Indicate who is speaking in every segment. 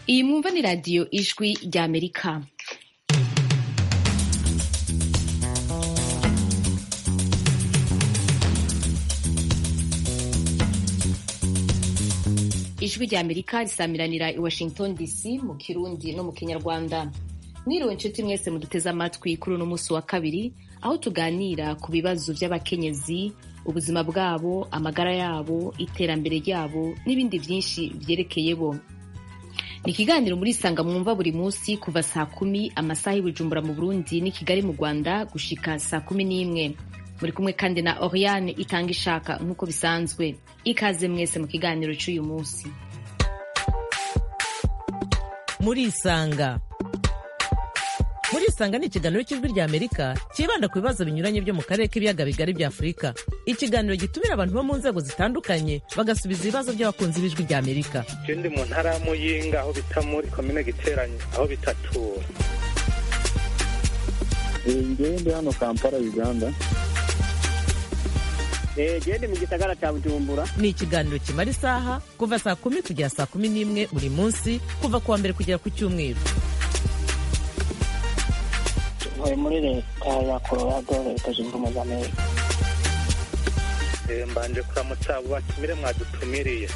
Speaker 1: Iyi mwumva ni radiyo ijwi rya Amerika. Ijwi rya Amerika risamiranira i Washington DC mu Kirundi no mu Kinyarwanda. Mwiriwe inshuti mwese muduteze amatwi kuri uno musi wa kabiri, aho tuganira ku bibazo vy'abakenyezi, ubuzima bwabo, amagara yabo, iterambere ryabo n'ibindi vyinshi vyerekeye bo. Ni ikiganiro muri Sanga mwumva buri musi kuva saa 10 amasaha y'Ibujumbura mu Burundi ni Kigali mu Rwanda gushika saa 11. Muri kumwe kandi na Oriane Itanga Ishaka nk'uko bisanzwe. Ikaze mwese mu kiganiro cy'uyu musi.
Speaker 2: Muri Sanga ni ikiganiro cy'ijwi rya Amerika kibanda ku bibazo binyuranye byo mu karere k'ibiyaga bigari bya Afurika. Ikiganiro gitumira abantu bo mu nzego zitandukanye bagasubiza ibibazo by'abakunzi b'ijwi rya Amerika.
Speaker 3: Ndi mu ntara ya Muyinga aho bita muri komine Giteranyi aho bitatura.
Speaker 4: Ndi hano Kampala Uganda.
Speaker 5: Ndi mu gisagara cya Bujumbura.
Speaker 2: Ni ikiganiro kimara isaha kuva saa 10 kugera saa 11 buri munsi kuva kuwa mbere kugera ku cyumweru.
Speaker 5: Muri leta ya Colorado leta zunze ubumwe za Amerika.
Speaker 3: Mbanje kuramutsa abo batumire mwadutumiriye.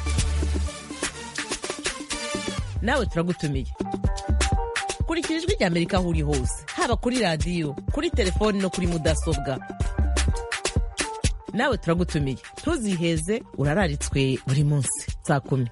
Speaker 2: Nawe turagutumiye. Kurikira ijwi rya Amerika aho uri hose, haba kuri radiyo, kuri telefoni no kuri mudasobwa. Nawe turagutumiye. Ntuziheze, urararitswe buri munsi saa 10.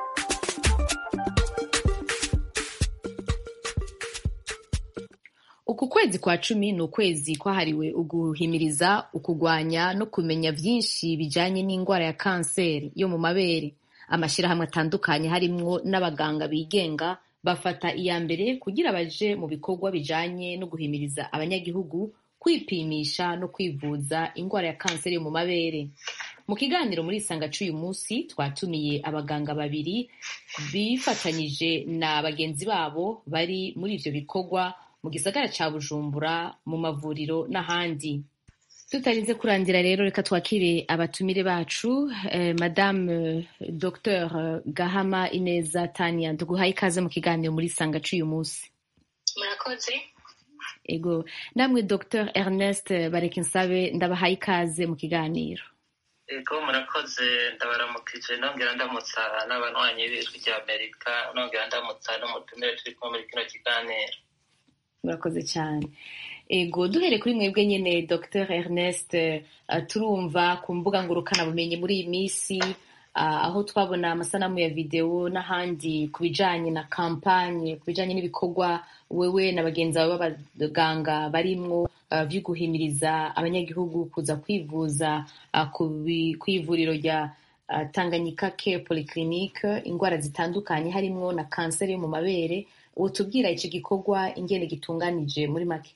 Speaker 1: Uku kwezi kwa 10 ni ukwezi kwahariwe uguhimiriza, ukugwanya no kumenya vyinshi bijanye n'ingwara ya kanseri yo mu mabere. Amashirahamwe atandukanye harimwo n'abaganga bigenga bafata iya mbere kugira baje mu bikorwa bijanye no guhimiriza abanyagihugu kwipimisha no kwivuza ingwara ya kanseri yo mu mabere. Mu kiganiro muri Sanga c'uyu musi twatumiye abaganga babiri bifatanyije na bagenzi babo bari muri ivyo bikorwa mu gisagara ca Bujumbura, mu mavuriro n'ahandi. Tutarinze kurandira rero reka twakire abatumire bacu. Madame Dr Gahama Ineza Tania, tuguhaye ikaze mu kiganiro muri Sanga c'uyu musi.
Speaker 6: Murakoze.
Speaker 1: Ego, namwe Dr Ernest Barekinsabe ndabahaye ikaze mu kiganiro.
Speaker 6: Ego murakoze, ndabaramukije nongera ndamutsa n'abanywanyi b'ijwi rya Amerika, nongera ndamutsa n'umutumire turi kumwe muri kino kiganiro.
Speaker 1: Murakoze cyane. Ego, duhere kuri mwebwe nyene Dr Ernest, turumva ku mbuga ngurukana bumenyi muri iyi misi aho twabona amasanamu ya video n'ahandi kubijanye na kampanye, kubijanye n'ibikorwa wewe na bagenzi bawe b'abaganga barimwo vyo guhimiriza abanyagihugu kuza kwivuza kw'ivuriro rya Tanganyika Care Polyclinique ingwara zitandukanye harimwo na kanseri yo mu mabere. Utubwira ico gikorwa ingene gitunganije muri make?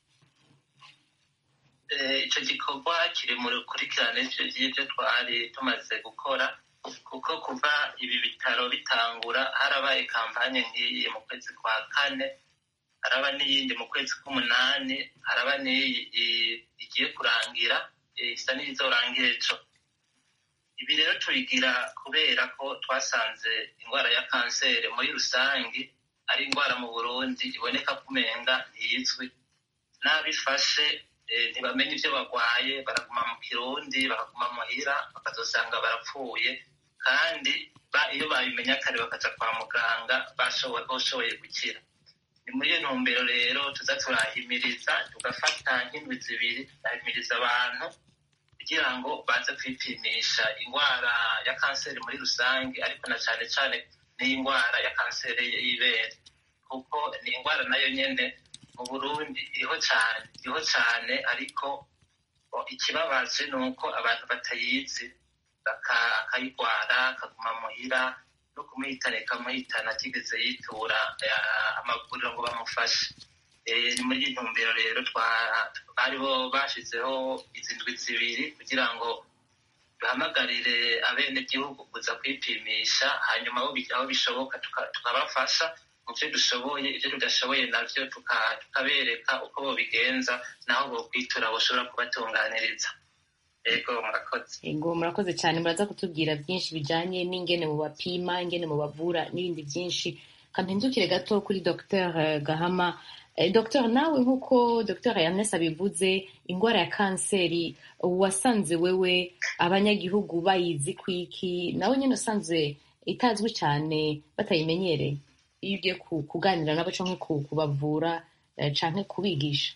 Speaker 6: Ico gikorwa kiri mu rukurikirane y'ivyo twari tumaze gukora, kuko kuva ibi bitaro bitangura harabaye kampanye nk'iyi mu kwezi kwa 4, haraba n'iyindi mu kwezi k'8, haraba n'iyi igiye kurangira, isa n'izorangira ejo. Ibi rero tubigira kubera ko twasanze ingwara ya kanseri muri rusangi ari ingwara mu Burundi iboneka kumenga ntizwi, n'abifashe ntibamenye ivyo bagwaye, baraguma mu kirundi, bakaguma muhira, bakazosanga barapfuye, kandi iyo babimenya kare bakaja kwa muganga bashoboye gukira. Ni muri iyo ntumbero rero tuza turahimiriza, tugafata nk'indwi 2 turahimiriza abantu kugira ngo baze kwipimisha ingwara ya kanseri muri rusange, ariko na cane cane n'ingwara ya kanseri y'ibere, kuko ni ingwara nayo nyene mu Burundi iriho cane, ariko ikibabaje nuko abantu batayizi akayigwara akaguma muhira, no kumuhitana ikamuhitana atigeze yitura amavuriro ngo bamufashe. Ni muri iyi ntumbero rero bariho bashizeho izi ndwi 2 kugira ngo duhamagarire abenegihugu kuza kwipimisha, hanyuma aho bishoboka tukabafasha mu vyo dushoboye, ivyo tudashoboye navyo tukabereka uko bobigenza, naho bokwitura boshobora kubatunganiriza. Ego murakoze.
Speaker 1: Ego murakoze cyane, muraza kutubwira byinshi bijanye n'ingene mu bapima, ingene mu bavura n'ibindi byinshi. kampindukire gato kuri Dr Gahama. Dr nawe nk'uko Dr Ernest abivuze, ingwara ya kanseri wasanze wewe abanyagihugu bayizi kwiki, nawe nyine usanzwe itazwi cyane batayimenyereye, iyo ugiye kuganira nabo canke kubavura canke kubigisha?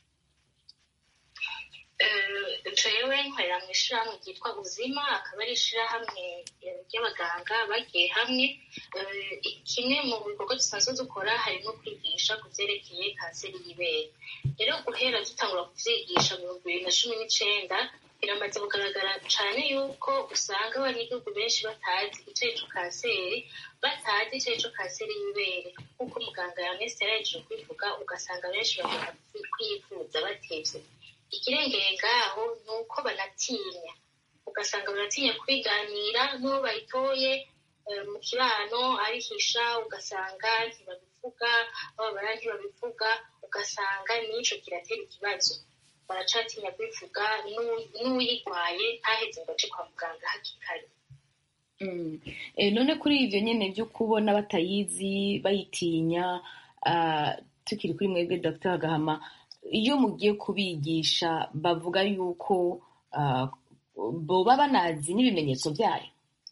Speaker 7: jewe nkorera mu ishirahamwe ryitwa Ubuzima, akaba ari ishirahamwe ry'abaganga bagiye hamwe. Kimwe mu bikorwa dusanzwe dukora harimo kwigisha ku vyerekeye kanseri y'ibere. Rero guhera dutangura kuvyigisha mu 2019 biramaze kugaragara cane yuko usanga abanyagihugu benshi batazi ico kanseri, batazi ico kanseri y'ibere. Nk'uko muganga Ernest yarahejeje kubivuga, ugasanga benshi bagomba kwivuza batevye. Ikirengeye ngaho ni uko banatinya, ugasanga baratinya kubiganira n'uwo bayitoye mu kibano arihisha, ugasanga ntibabivuga, bababara ntibabivuga, ugasanga n'ico kiratera ikibazo, baracatinya kubivuga, n'uwuyigwaye ntaheze ngo aje kwa muganga hakiri kare.
Speaker 1: None kuri ivyo nyene vyo kubona batayizi bayitinya, tukiri kuri mwebwe Dr Gahama, iyo mugiye kubigisha bavuga yuko boba banazi n'ibimenyetso vyayo?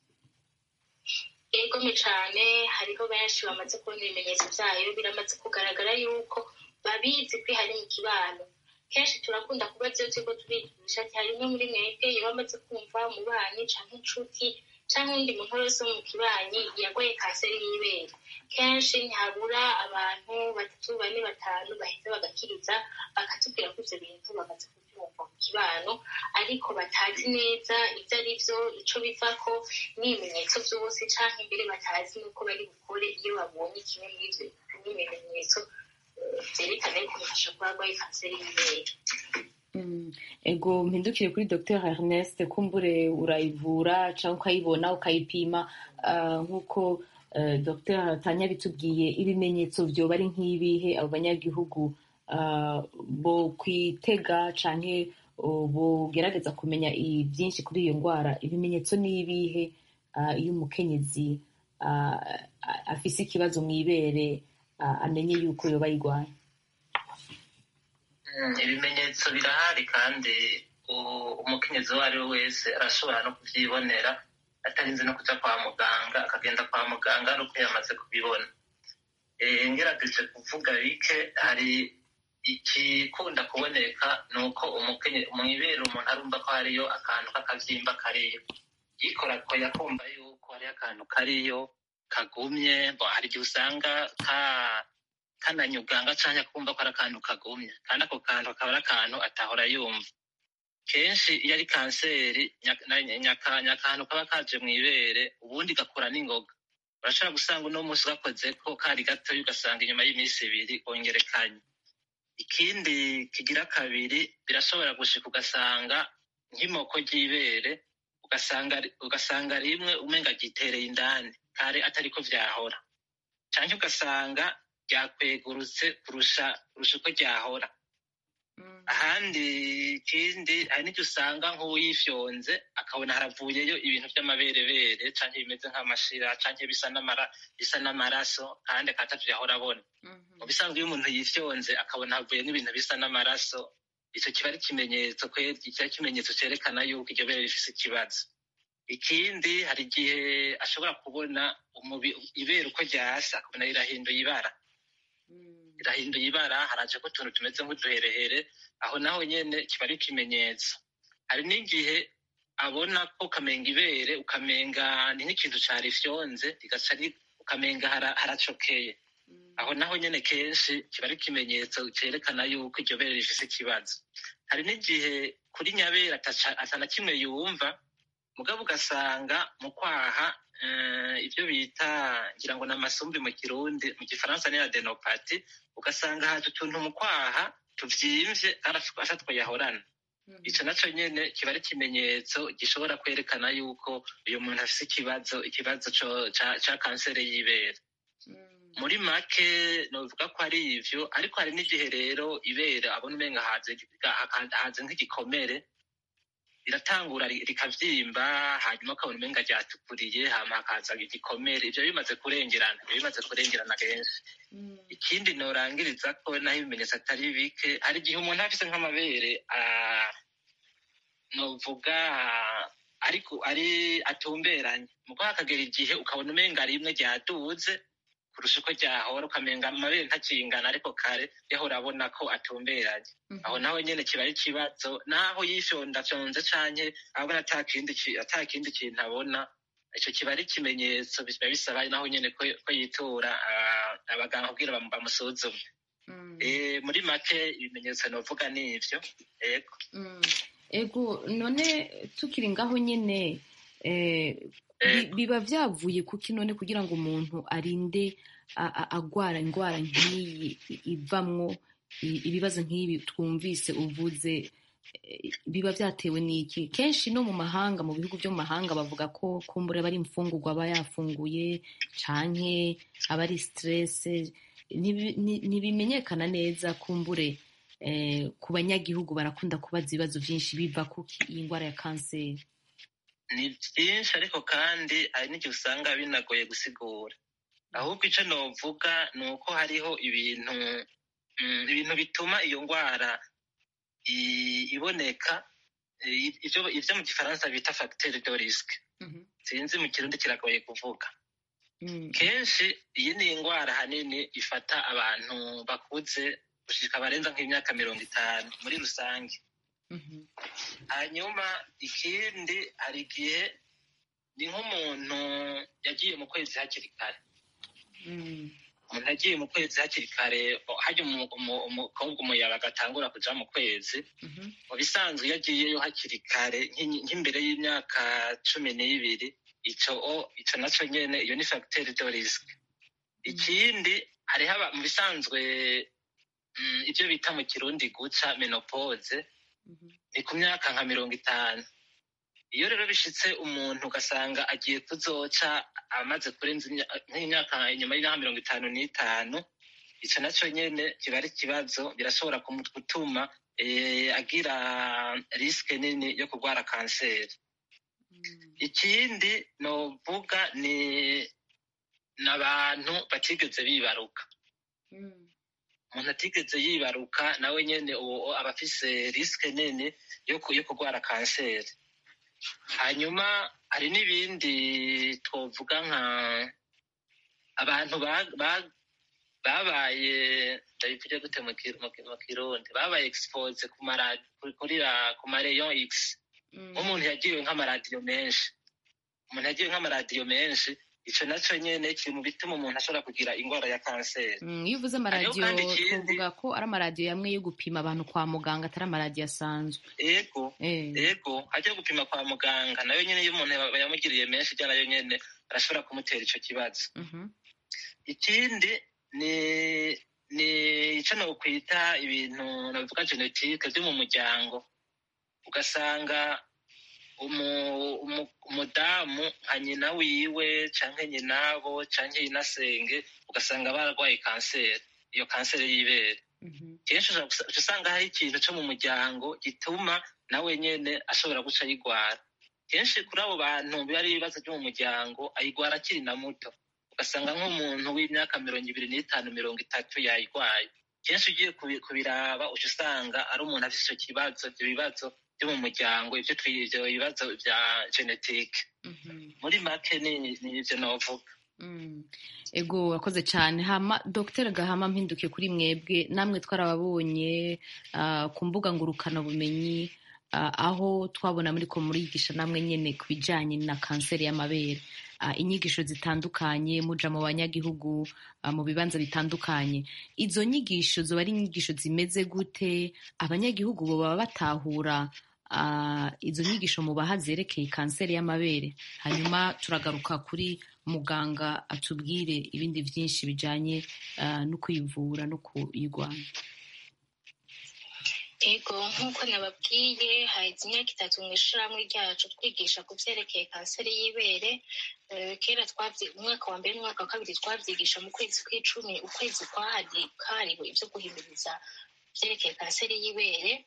Speaker 7: Egome cane, hariho benshi bamaze kubona ibimenyetso vyayo, biramaze kugaragara yuko babizi ko hari mu kibano. Kenshi turakunda kubaza iyo turiko turigisha ati hari umwe muri mwebwe yoba amaze kumva umubanyi canke inshuti canke uwundi muntu wese wo mu kibanyi yagwaye kanseri y'ibere. Kenshi ntihabura abantu 3, 4, 5 baheza bagakiriza, bakatubwira ko ivyo bintu bamaze kuvyumva mu kibano, ariko batazi neza ivyo ari vyo, ico bivako, n'ibimenyetso vyose, canke mbere batazi nuko bari bukore iyo babonye kimwe muri ivyo bimenyetso vyerekana yuko umuntu ashobora kuba arwaye kanseri y'ibere.
Speaker 1: Ego mpindukire kuri Dr Ernest, kumbure urayivura canke ukayibona ukayipima, nk'uko Dr Tanya bitubwiye, ibimenyetso vyoba ari nk'ibihe abo banyagihugu bo kwitega canke bogerageza kumenya byinshi kuri iyo ngwara? Ibimenyetso n'ibihe iyo umukenyezi afise ikibazo mw'ibere amenye yuko yoba yigwaye?
Speaker 6: Ibimenyetso birahari kandi umukenyezi uwo ari we wese arashobora no kuvyibonera atarinze no kuja kwa muganga, akagenda kwa muganga nuko yamaze kubibona. Ngerageje kuvuga bike, hari ikikunda kuboneka nuko mw'ibere umuntu arumva ko hariyo akantu k'akavyimba kariyo, yikorakoye akumva yuko hariyo akantu kariyo kagumye. Hari igihe usanga kananyuganga canke akumva ko ari akantu kagumye, kandi ako kantu akaba ari akantu atahora yumva. Kenshi iyo ari kanseri, nyakantu kaba kaje mw'ibere ubundi gakura n'ingoga. Urashobora gusanga uno musi gakozeko kari gatoya, ugasanga inyuma y'iminsi 2 kongerekanye. Ikindi kigira kabiri, birashobora gushika ugasanga nk'imoko ry'ibere, ugasanga rimwe umenga gitereye indani kare atariko vyahora, canke ugasanga ryakwegurutse kurusha uko ryahora. Ahandi ikindi, hari n'icyo usanga nk'uwuyifyonze akabona haravuyeyo ibintu vy'amaberebere canke bimeze nk'amashira canke bisa n'amaraso, kandi akatavyo yahora abona. Mu bisanzwe iyo umuntu yifyonze akabona havuye n'ibintu bisa n'amaraso, ico kiba ari ikimenyetso ikimenyetso cerekana yuko iryo bere rifise ikibazo. Ikindi, hari igihe ashobora kubona ibere uko ryasa akabona rirahinduye ibara, harajeko utuntu tumeze nk'uduherehere, aho naho nyene kiba ari ikimenyetso. Hari n'igihe abona ko ukamenga ibere, ukamenga ni nk'ikintu carifyonze, rigaca ukamenga haracokeye, aho naho nyene kenshi kiba ari ikimenyetso cerekana yuko iryo bere rifise ikibazo. Hari n'igihe kuri nyabere atana kimwe yumva, mugabo ugasanga mu kwaha ibyo bita ngira ngo n'amasumbi mu Kirundi, mu Gifaransa ni adenopati, ugasanga haje utuntu mu kwaha tuvyimvye afatwa yahorana. Ico naco nyene kiba ari ikimenyetso gishobora kwerekana yuko uyu muntu afise ikibazo ca kanseri y'ibere. Muri make novuga ko ari ivyo, ariko hari n'igihe rero ibere abona umenga haze nk'igikomere, riratangura rikavyimba, hanyuma ukabona umenga ryatukuriye, hama hakaza igikomere. Ivyo bimaze kurengerana kenshi. Ikindi norangiriza ko naho ibimenyetso atari bike, hari igihe umuntu afise nk'amabere novuga ariko atumberanye, mugo hakagera igihe ukabona umenga rimwe ryaduze kurusha uko ryahora, ukamenga amabere ntakingana, ariko kare yahora abona ko atumberanye. Aho naho nyene kiba ari ikibazo, naho yifyondafyonze canke abona ata kindi kintu abona, ico kiba ari ikimenyetso biba bisaba naho nyene ko yitura abaganga kugira bamusuzume. Muri make ibimenyetso novuga ni ivyo.
Speaker 1: Ego, none tukiri ngaho nyene biba vyavuye kuki none kugira ngo umuntu arinde agwara ingwara nk'iyi ivamwo ibibazo nk'ibi twumvise uvuze, biba vyatewe n'iki? Kenshi no mu mahanga, mu bihugu vyo mu mahanga bavuga ko kumbure bari imfungurwa aba yafunguye canke aba ari stress, ntibimenyekana neza. Kumbure ku banyagihugu barakunda kubaza ibibazo vyinshi biva kuki iyi ngwara ya kanseri.
Speaker 6: Ni byinshi, ariko kandi hari n'igihe usanga binagoye gusigura. Ahubwo ico novuga ni uko hariho ibintu bituma iyo ngwara iboneka, ivyo mu gifaransa bita facteur de risque. Sinzi mu kirundi kiragoye kuvuga. Kenshi iyi ni ingwara hanini ifata abantu bakuze gushika barenza nk'imyaka 50 muri rusange. Hanyuma ikindi, hari igihe ni nk'umuntu yagiye mu kwezi hakiri kare. Umuntu yagiye mu kwezi hakiri kare, harya umukobwa umuyaga agatangura kuja mu kwezi, mu bisanzwe iyo agiyeyo hakiri kare nk'imbere y'imyaka 12, ico naco nyene iyo ni facteur de risque. Ikindi, hariho mu bisanzwe ivyo bita mu kirundi guca menopause, ni ku myaka nka 50. Iyo rero bishitse umuntu ugasanga agiye kuzoca amaze kurenza nk'imyaka inyuma y'imyaka 55, ico naco nyene kiba ari ikibazo, birashobora gutuma agira risque nini yo kurwara kanseri. Ikindi novuga ni n'abantu batigeze bibaruka. Umuntu atigeze yibaruka nawe nyene uwo aba afise risque nini yo kurwara kanseri. Hanyuma hari n'ibindi twovuga nka abantu babaye ndabivuge gute mu kirundi, babaye expose ku marayon X. Umuntu yagiriwe nk'amaradiyo menshi, ico naco nyene kiri mu bituma umuntu ashobora kugira ingwara ya kanseri.
Speaker 1: Iyo uvuze amaradiyo tuvuga ko ari amaradiyo yamwe yo gupima abantu kwa muganga, atari amaradiyo asanzwe.
Speaker 6: Ego, ajya gupima kwa muganga nayo nyene iyo umuntu yamugiriye menshi ijya nayo nyene arashobora kumutera ico kibazo. Ikindi ni ico nokwita ibintu navuga genetique vyo mu muryango. Ugasanga umudamu nka nyina wiwe canke nyinabo canke inasenge ugasanga baragwaye kanseri, iyo kanseri y'ibere. Kenshi usanga hari ikintu co mu muryango gituma nawe nyene ashobora guca ayigwara. Kenshi kuri abo bantu biba ari ibibazo vyo mu muryango, ayigwara akiri na muto. Ugasanga nk'umuntu w'imyaka 25, 30 yayigwaye. Kenshi ugiye kubiraba uca usanga ari umuntu afise ico kibazo, ivyo bibazo vyo mu muryango, ivyo bibazo vya genetique. Muri make ni ivyo novuga.
Speaker 1: Ego, wakoze cane. Hama Dr. Gahama, mpindukiye kuri mwebwe, namwe twarababonye ku mbuga ngurukana bumenyi, aho twabona muriko murigisha namwe nyene ku bijanye na kanseri y'amabere, inyigisho zitandukanye, muja mu banyagihugu mu bibanza bitandukanye. Izo nyigisho zoba ari inyigisho zimeze gute? Abanyagihugu bo baba batahura izo nyigisho mubaha zerekeye kanseri y'amabere? Hanyuma turagaruka kuri muganga atubwire ibindi vyinshi bijanye no kuyivura no kuyigwanya.
Speaker 7: Ego, nk'uko nababwiye, haheze imyaka 3 mw'ishirahamwe ryacu twigisha ku vyerekeye kanseri y'ibere. Kera umwaka wa mbere n'umwaka wa kabiri twavyigisha mu kwezi kw'icumi, ukwezi kwahariwe ivyo guhimiriza vyerekeye kanseri y'ibere.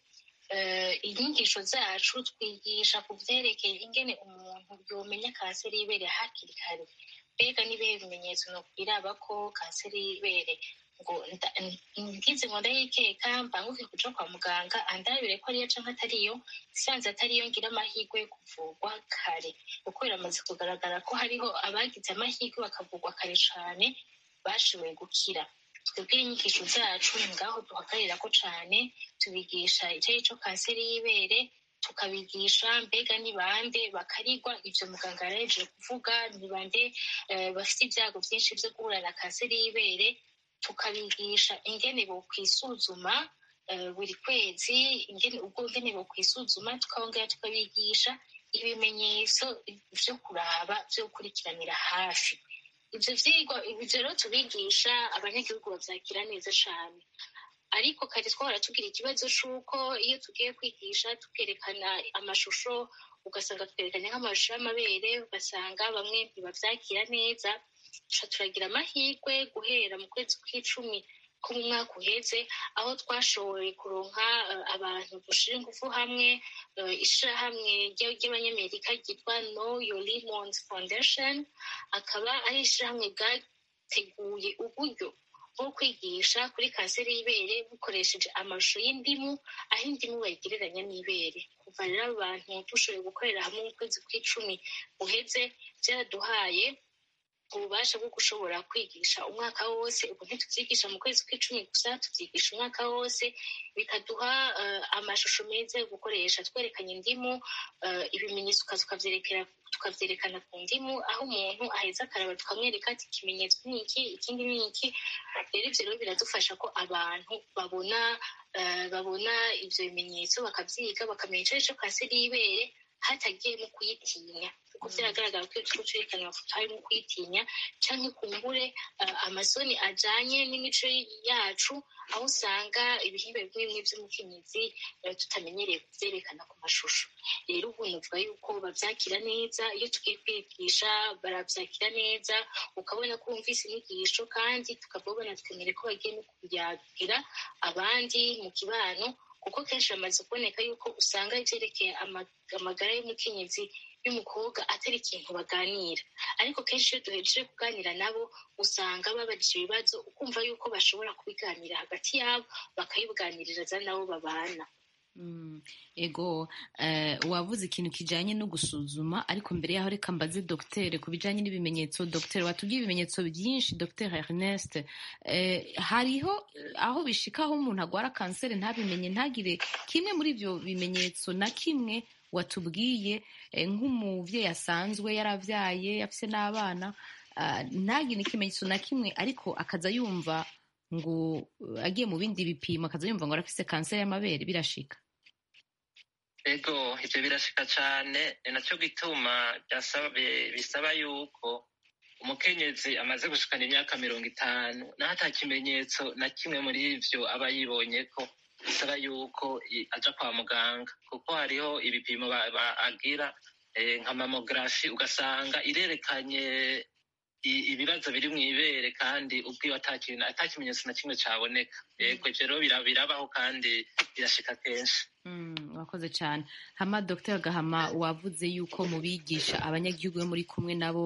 Speaker 7: inyigisho zacu twigisha ku vyerekeye ingene umuntu yomenya kanseri y'ibere hakiri kare. Mbega n'ibihe bimenyetso nokwiraba ko kanseri y'ibere ngo ngize ngo ndayikeka mbanguke kuja kwa muganga andabire ko ariyo canke atariyo, sanze atariyo ngira amahirwe yo kuvurwa kare, kuko biramaze kugaragara ko hariho abagize amahirwe bakavurwa kare cane bashoboye gukira. Twebwe inyigisho zacu ni ngaho duhagarira ko cane, tubigisha ico kanseri y'ibere, tukabigisha mbega ni bande bakarigwa ivyo muganga yarejeje kuvuga, ni bande bafite ibyago vyinshi vyo guhura na kanseri y'ibere, tukabigisha ingene bokwisuzuma buri kwezi, ingene bokwisuzuma, tukongera tukabigisha ibimenyetso vyo kuraba vyo gukurikiranira hafi. Ivyo vyigwa rero tubigisha abanyagihugu bavyakira neza cane, ariko kare twahora tugira ikibazo c'uko iyo tugiye kwigisha tukerekana amashusho, ugasanga twerekanye nk'amashusho y'amabere, ugasanga bamwe ntibavyakira neza. Turagira amahirwe guhera mu kwezi kw'icumi ko mu mwaka uheze, aho twashoboye kuronka abantu dushira ingufu hamwe, ishirahamwe ry'abanyamerika ryitwa Know Your Lemons Foundation, akaba ari ishirahamwe bwateguye uburyo bwo kwigisha kuri kanseri y'ibere bukoresheje amashusho y'indimu, aho indimu bayigereranya n'ibere. Kuva rero abantu dushoboye gukorera hamwe mu kwezi kw'icumi uheze, vyaraduhaye ububasha bwo gushobora kwigisha umwaka wose. Ubu ntituvyigisha mu kwezi kw'icumi gusa, tuvyigisha umwaka wose, bikaduha amashusho meza yo gukoresha twerekanye indimu, ibimenyetso tukavyerekana ku ndimu, aho umuntu aheza akaraba tukamwereka ati ikimenyetso ni iki, ikindi ni iki. Rero ivyo rero biradufasha ko abantu babona ivyo bimenyetso, bakavyiga, bakamenya ico kanseri y'ibere hatagiye mu kuyitinya, kuko vyaragaragara ko iyo turiko turerekana amafoto harimo kuyitinya canke kumbure amasoni ajanye n'imico yacu, aho usanga ibihimba bimwe bimwe vy'umukenyezi tutamenyereye kuvyerekana ku mashusho. Rero ubu nuvuga yuko bavyakira neza, iyo tugiye kwigisha baravyakira neza, ukabona ko wumvise inyigisho, kandi tukabona tukamenya ko bagiye no kuyagira abandi mu kibano, kuko kenshi bamaze kuboneka yuko usanga ivyerekeye amagara y'umukenyezi y'umukobwa atari ikintu baganira, ariko kenshi iyo duhejeje kuganira nabo usanga babajije ibibazo, ukumva yuko bashobora kubiganira hagati yabo, bakabiganiriza nabo babana.
Speaker 1: Ego, wavuze ikintu kijanye no gusuzuma, ariko mbere yaho reka mbaze Dr. ku bijanye n'ibimenyetso. Dr. watubwiye ibimenyetso byinshi, Dr. Ernest, hariho aho bishikaho umuntu agwara kanseri ntabimenye, ntagire kimwe muri ivyo bimenyetso na kimwe watubwiye, nk'umuvyeyi asanzwe yaravyaye afise n'abana, ntagire ikimenyetso na kimwe, ariko akaza yumva ngo agiye mu bindi bipimo akaza yumva ngo arafise kanseri y'amabere. Birashika?
Speaker 6: Ego, ivyo birashika cane, ni naco gituma bisaba yuko umukenyezi amaze gushikana imyaka 50 naho ata kimenyetso na kimwe muri ivyo aba yibonyeko, bisaba yuko aja kwa muganga, kuko hariho ibipimo agira nka mamografi, ugasanga irerekanye ibibazo biri mw'ibere kandi ubwiwe ata kimenyetso na kimwe caboneka. Yego, rero birabaho kandi birashika kenshi.
Speaker 1: Wakoze cyane. Hama Dr. Gahama, wavuze yuko mubigisha abanyagihugu bo muri kumwe nabo,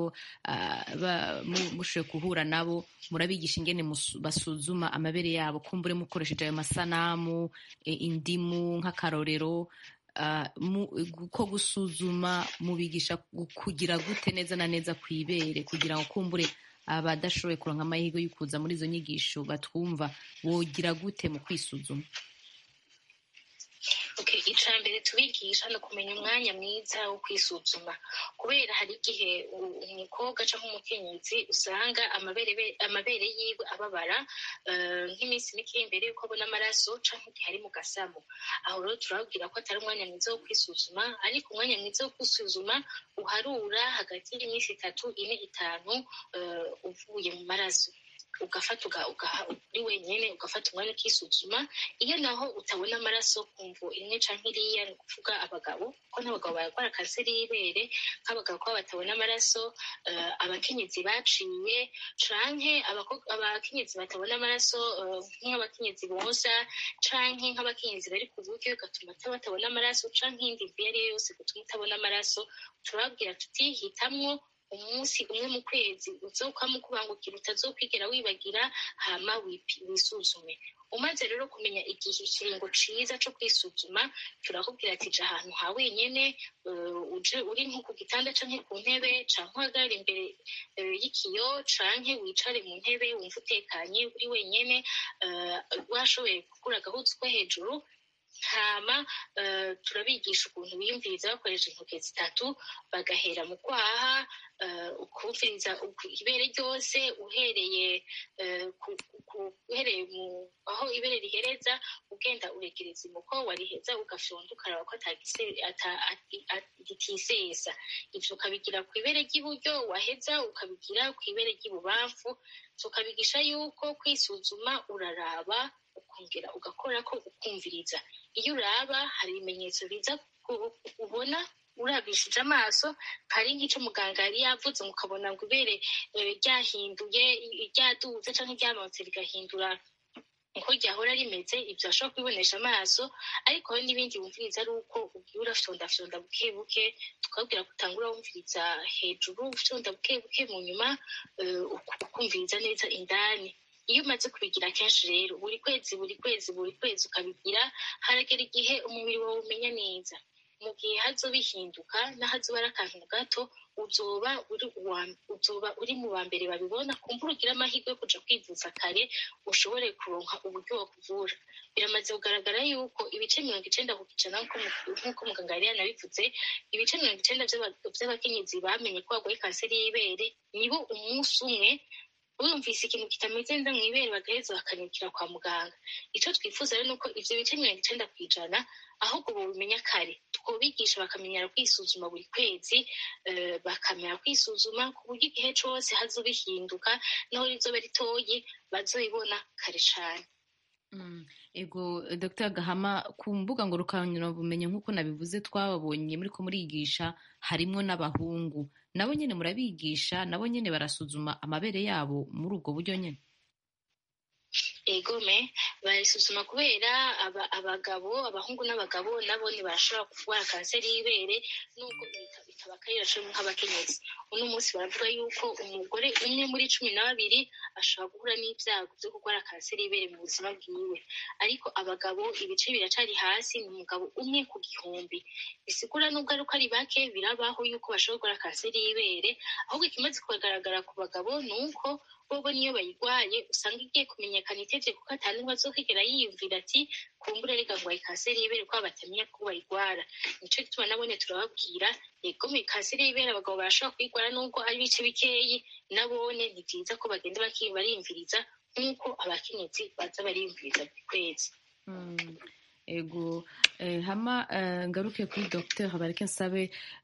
Speaker 1: mushoboye guhura nabo, murabigisha ingene basuzuma amabere yabo, kumbure mukoresheje ayo masanamu, indimu nk'akarorero. Ko gusuzuma mubigisha kugira gute neza na neza kw'ibere, kugira ngo kumbure abadashoboye kuronka amahirwe yo kuza muri izo nyigisho batwumva, wogira gute mu kwisuzuma?
Speaker 7: Okay, icambere tubigisha no kumenya umwanya mwiza wo kwisuzuma, kubera hari igihe umukobwa canke umukenyezi usanga amabere yiwe ababara nk'iminsi mike imbere yuko abona amaraso canke igihe ari mu gasamo. Aho rero turababwira ko atari umwanya mwiza wo kwisuzuma, ariko umwanya mwiza wo kwisuzuma uharura hagati y'iminsi 3, 4, 5 uvuye mu maraso. ugafata uri wenyine ugafata umwanya ukisuzuma. Iyo naho utabona amaraso ku mvo imwe canke iriya, ni ukuvuga abagabo, kuko n'abagabo baragwara kanseri y'ibere, nk'abagabo ko batabona amaraso, abakenyezi baciye canke abakenyezi batabona amaraso, nk'abakenyezi bonsa canke nk'abakenyezi bari ku buryo bigatuma batabona amaraso, canke iyindi mvu iyo ari yo yose gutuma utabona amaraso, turababwira tuti hitamwo umunsi umwe mu kwezi uzokwamukubangukira, utazokwigera wibagira, hama wisuzume. Umaze rero kumenya igihe ikiringo ciza co kwisuzuma, turakubwira ati ja ahantu ha wenyene, uje uri nko ku gitanda canke ku ntebe, canke uhagarare imbere y'ikiyo, canke wicare mu ntebe wumva utekanye uri wenyene, washoboye gukura agahuzu ko hejuru. Hama turabigisha ukuntu biyumviriza bakoresha intoke zitatu, bagahera mu kwaha, ukumviriza ibere ryose, uhereye aho ibere rihereza, ugenda uregereza imuko, wariheza ugafyonda ukaraba ko ritisesa. Ivyo ukabigira ku ibere ry'iburyo, waheza ukabigira ku ibere ry'ibubamfu. Tukabigisha yuko kwisuzuma uraraba, ukongera ugakora ko ukumviriza. Iyo uraba hari ibimenyetso biza ubona urabishije amaso, hari nk'ico muganga yari yavuze mukabona ngo ibere ryahinduye, ryaduze canke ryamanutse rigahindura uko ryahora rimeze. Ivyo ashobora kubibonesha amaso, ariko hari n'ibindi wumviriza ari uko ugiye urafyondafyonda buke buke, tukabwira ko utangura wumviriza hejuru, ufyonda buke buke, mu nyuma ukumviriza neza indani. Iyo umaze kubigira kenshi rero, buri kwezi ukabigira, haragera igihe umubiri wawe umenya neza. Mu gihe hazoba bihinduka n'ahazoba ari akantu gato, uzoba uri mu ba mbere babibona, kumbura ugira amahirwe yo kuja kwivuza kare, ushobore kuronka uburyo bakuvura. Biramaze kugaragara yuko ibice 90 ku ijana, nk'uko muganga yari yanabivuze, ibice 90 vy'abakenyezi bamenye ko barwaye kanseri y'ibere nibo umunsi umwe wumvise ikintu kitameze neza mw'ibere bagaheza bakanyukira kwa muganga. Ico twifuza rero nuko ivyo bice 90 kw'ijana ahubwo bobimenya kare, twobigisha bakamenyera kwisuzuma buri kwezi, bakamenya kwisuzuma ku buryo igihe cose hazobihinduka, naho rizoba ritoyi bazoibona kare cane.
Speaker 1: Ego Dr. Gahama, ku mbuga ngurukanyura bumenyi nk'uko nabivuze twababonye muriko murigisha, harimwo n'abahungu. Nabo nyene murabigisha, nabo nyene barasuzuma amabere yabo muri ubwo buryo nyene?
Speaker 7: Egome barisuzuma kubera abahungu n'abagabo nabo ntibashobora kurwara kanseri y'ibere, nubwo bitabakarira nk'abakenyezi. Uno munsi baravuga yuko umugore umwe muri 12 ashobora guhura n'ibyago byo kurwara kanseri y'ibere mu buzima bwiwe, ariko abagabo ibice biracari hasi, ni umugabo umwe ku 1000. Bisigura nubwo ari uko ari bake, birabaho yuko bashobora kurwara kanseri y'ibere, ahubwo ikimaze kugaragara ku bagabo ni uko bobo niyo bayigwaye usanga igiye kumenyekana itevye, kuko atari bazokigera yiyumvira ati kumbura reka ngwaye kanseri y'ibere ko batamenya ko bayigwara. Nico gituma nabone turababwira yego mu kanseri y'ibere abagabo barashobora kuyigwara nubwo ari bice bikeyi, nabone ni vyiza ko bagenda bariyumviriza nk'uko abakenyezi baza bariyumviriza buri kwezi.
Speaker 1: Ego hama ngaruke kuri Dr. Habarike-Nsabe,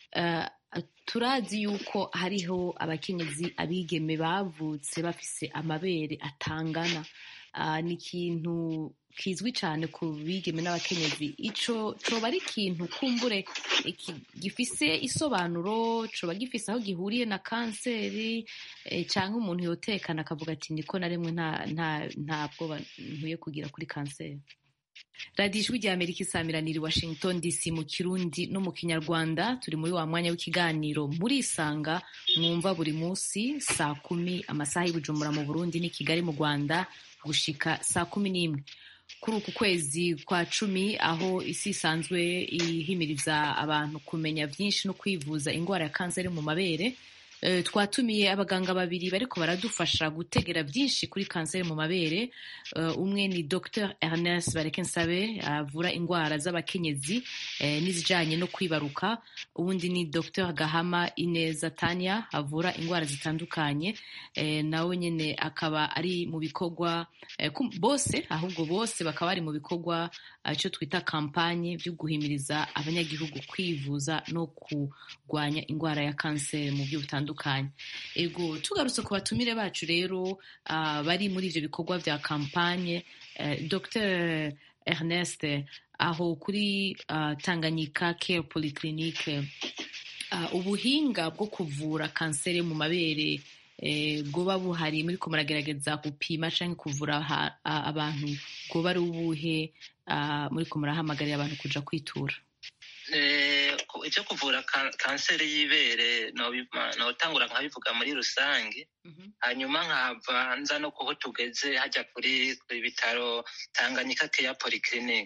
Speaker 1: turazi yuko hariho abakenyezi abigeme bavutse bafise amabere atangana. Ni ikintu kizwi cyane ku bigeme n'abakenyezi. Ico coba ari ikintu kumbure gifise isobanuro, coba gifise aho gihuriye na kanseri, canke umuntu yotekana akavuga ati ndiko na rimwe ntabwo ntuye kugira kuri kanseri? Radio Ijwi rya Amerika isamiranira i Washington DC mu Kirundi no mu Kinyarwanda. Turi muri wa mwanya w'ikiganiro murisanga, mwumva buri munsi saa 10 amasaha y'Ibujumbura mu Burundi ni Kigali mu Rwanda gushika saa 11 kuri uku kwezi kwa 10, aho isi isanzwe ihimiriza abantu kumenya vyinshi no kwivuza ingwara ya kanseri mu mabere. Twatumiye abaganga babiri bariko baradufasha gutegera vyinshi kuri kanseri mu mabere. Umwe ni Dr. Ernest Bareke-Nsabe avura ingwara z'abakenyezi n'izijanye no kwibaruka. Uwundi ni Dr. Gahama Ineza Tania avura ingwara zitandukanye, nawe nyene akaba ari mu bikorwa bose bakaba bari mu bikorwa icyo twita kampanye byo guhimiriza abanyagihugu kwivuza no kurwanya indwara ya kanseri mu buryo butandukanye. Ego tugarutse ku batumire bacu rero bari muri ibyo bikorwa bya kampanye, Dr Ernest, aho kuri Tanganyika Care Polyclinic, ubuhinga bwo kuvura kanseri yo mu mabere bwoba buhari muri ko muragerageza gupima cyangwa kuvura abantu bwoba ari ubuhe muri ko murahamagarira abantu kuja kwitura?
Speaker 6: Icyo kuvura kanseri y'ibere notangura nkabivuga muri rusange, hanyuma nkava nza no kuho tugeze hajya kuri bitaro Tanganyika Care Polyclinic.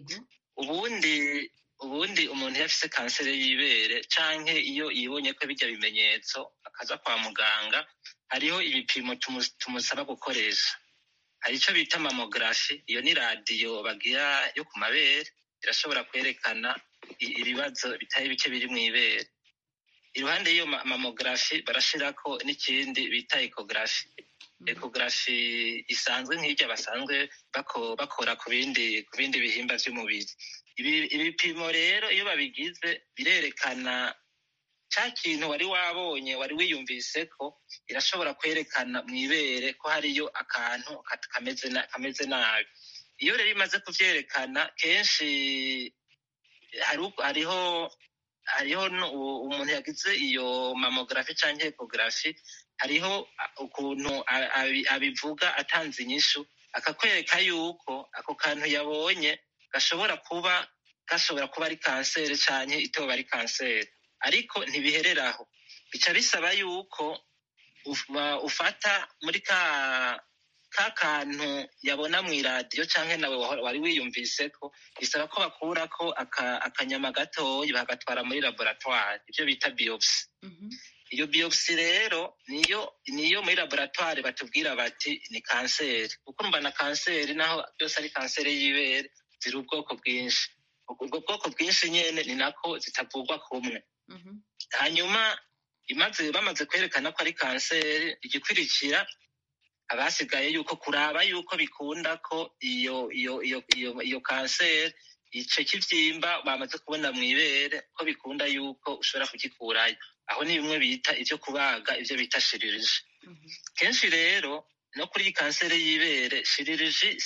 Speaker 6: Ubundi umuntu iyo afise kanseri y'ibere canke iyo yibonye ko bijya bimenyetso akaza kwa muganga, hariho ibipimo tumusaba gukoresha. Hari icyo bita mamografi, iyo ni radiyo bagira yo ku mabere, irashobora kwerekana ibibazo bitari bike biri mu ibere. Iruhande y'iyo mamografi barashirako n'ikindi bita ekografi. Ekografi isanzwe nk'irya basanzwe bakora ku bindi bihimba by'umubiri. Ibipimo rero iyo babigize birerekana cya kintu wari wabonye wari wiyumvise ko, irashobora kwerekana mu ibere ko hariyo akantu kameze nabi. Iyo rero imaze kuvyerekana kenshi hariho umuntu yagize iyo mamografi canke ekografi, hariho ukuntu abivuga atanze inyishu, akakwereka yuko ako kantu yabonye gashobora kuba ari kanseri canke itoba ari kanseri. Ariko ntibihereraho, bica bisaba yuko ufata muri ka kantu yabona mu iradiyo canke nawe wari wiyumvise ko, bisaba ko bakurako akanyama gatoyi bagatwara muri laboratoire, ibyo bita biopsy. Iyo biopsy rero niyo muri laboratoire batubwira bati ni kanseri, kuko mba na kanseri naho byose ari kanseri y'ibere ziri ubwoko bwinshi. Ubwo bwoko bwinshi nyene ni nako zitavugwa kumwe. Hanyuma bamaze kwerekana ko ari kanseri, igikurikira abasigaye yuko kuraba yuko bikunda ko iyo kanseri, ico kivyimba bamaze kubona mu ibere ko bikunda yuko ushobora kugikurayo. Aho ni bimwe bita ivyo kubaga, ivyo bita chirurgie. Kenshi rero no kuri kanseri y'ibere chirurgie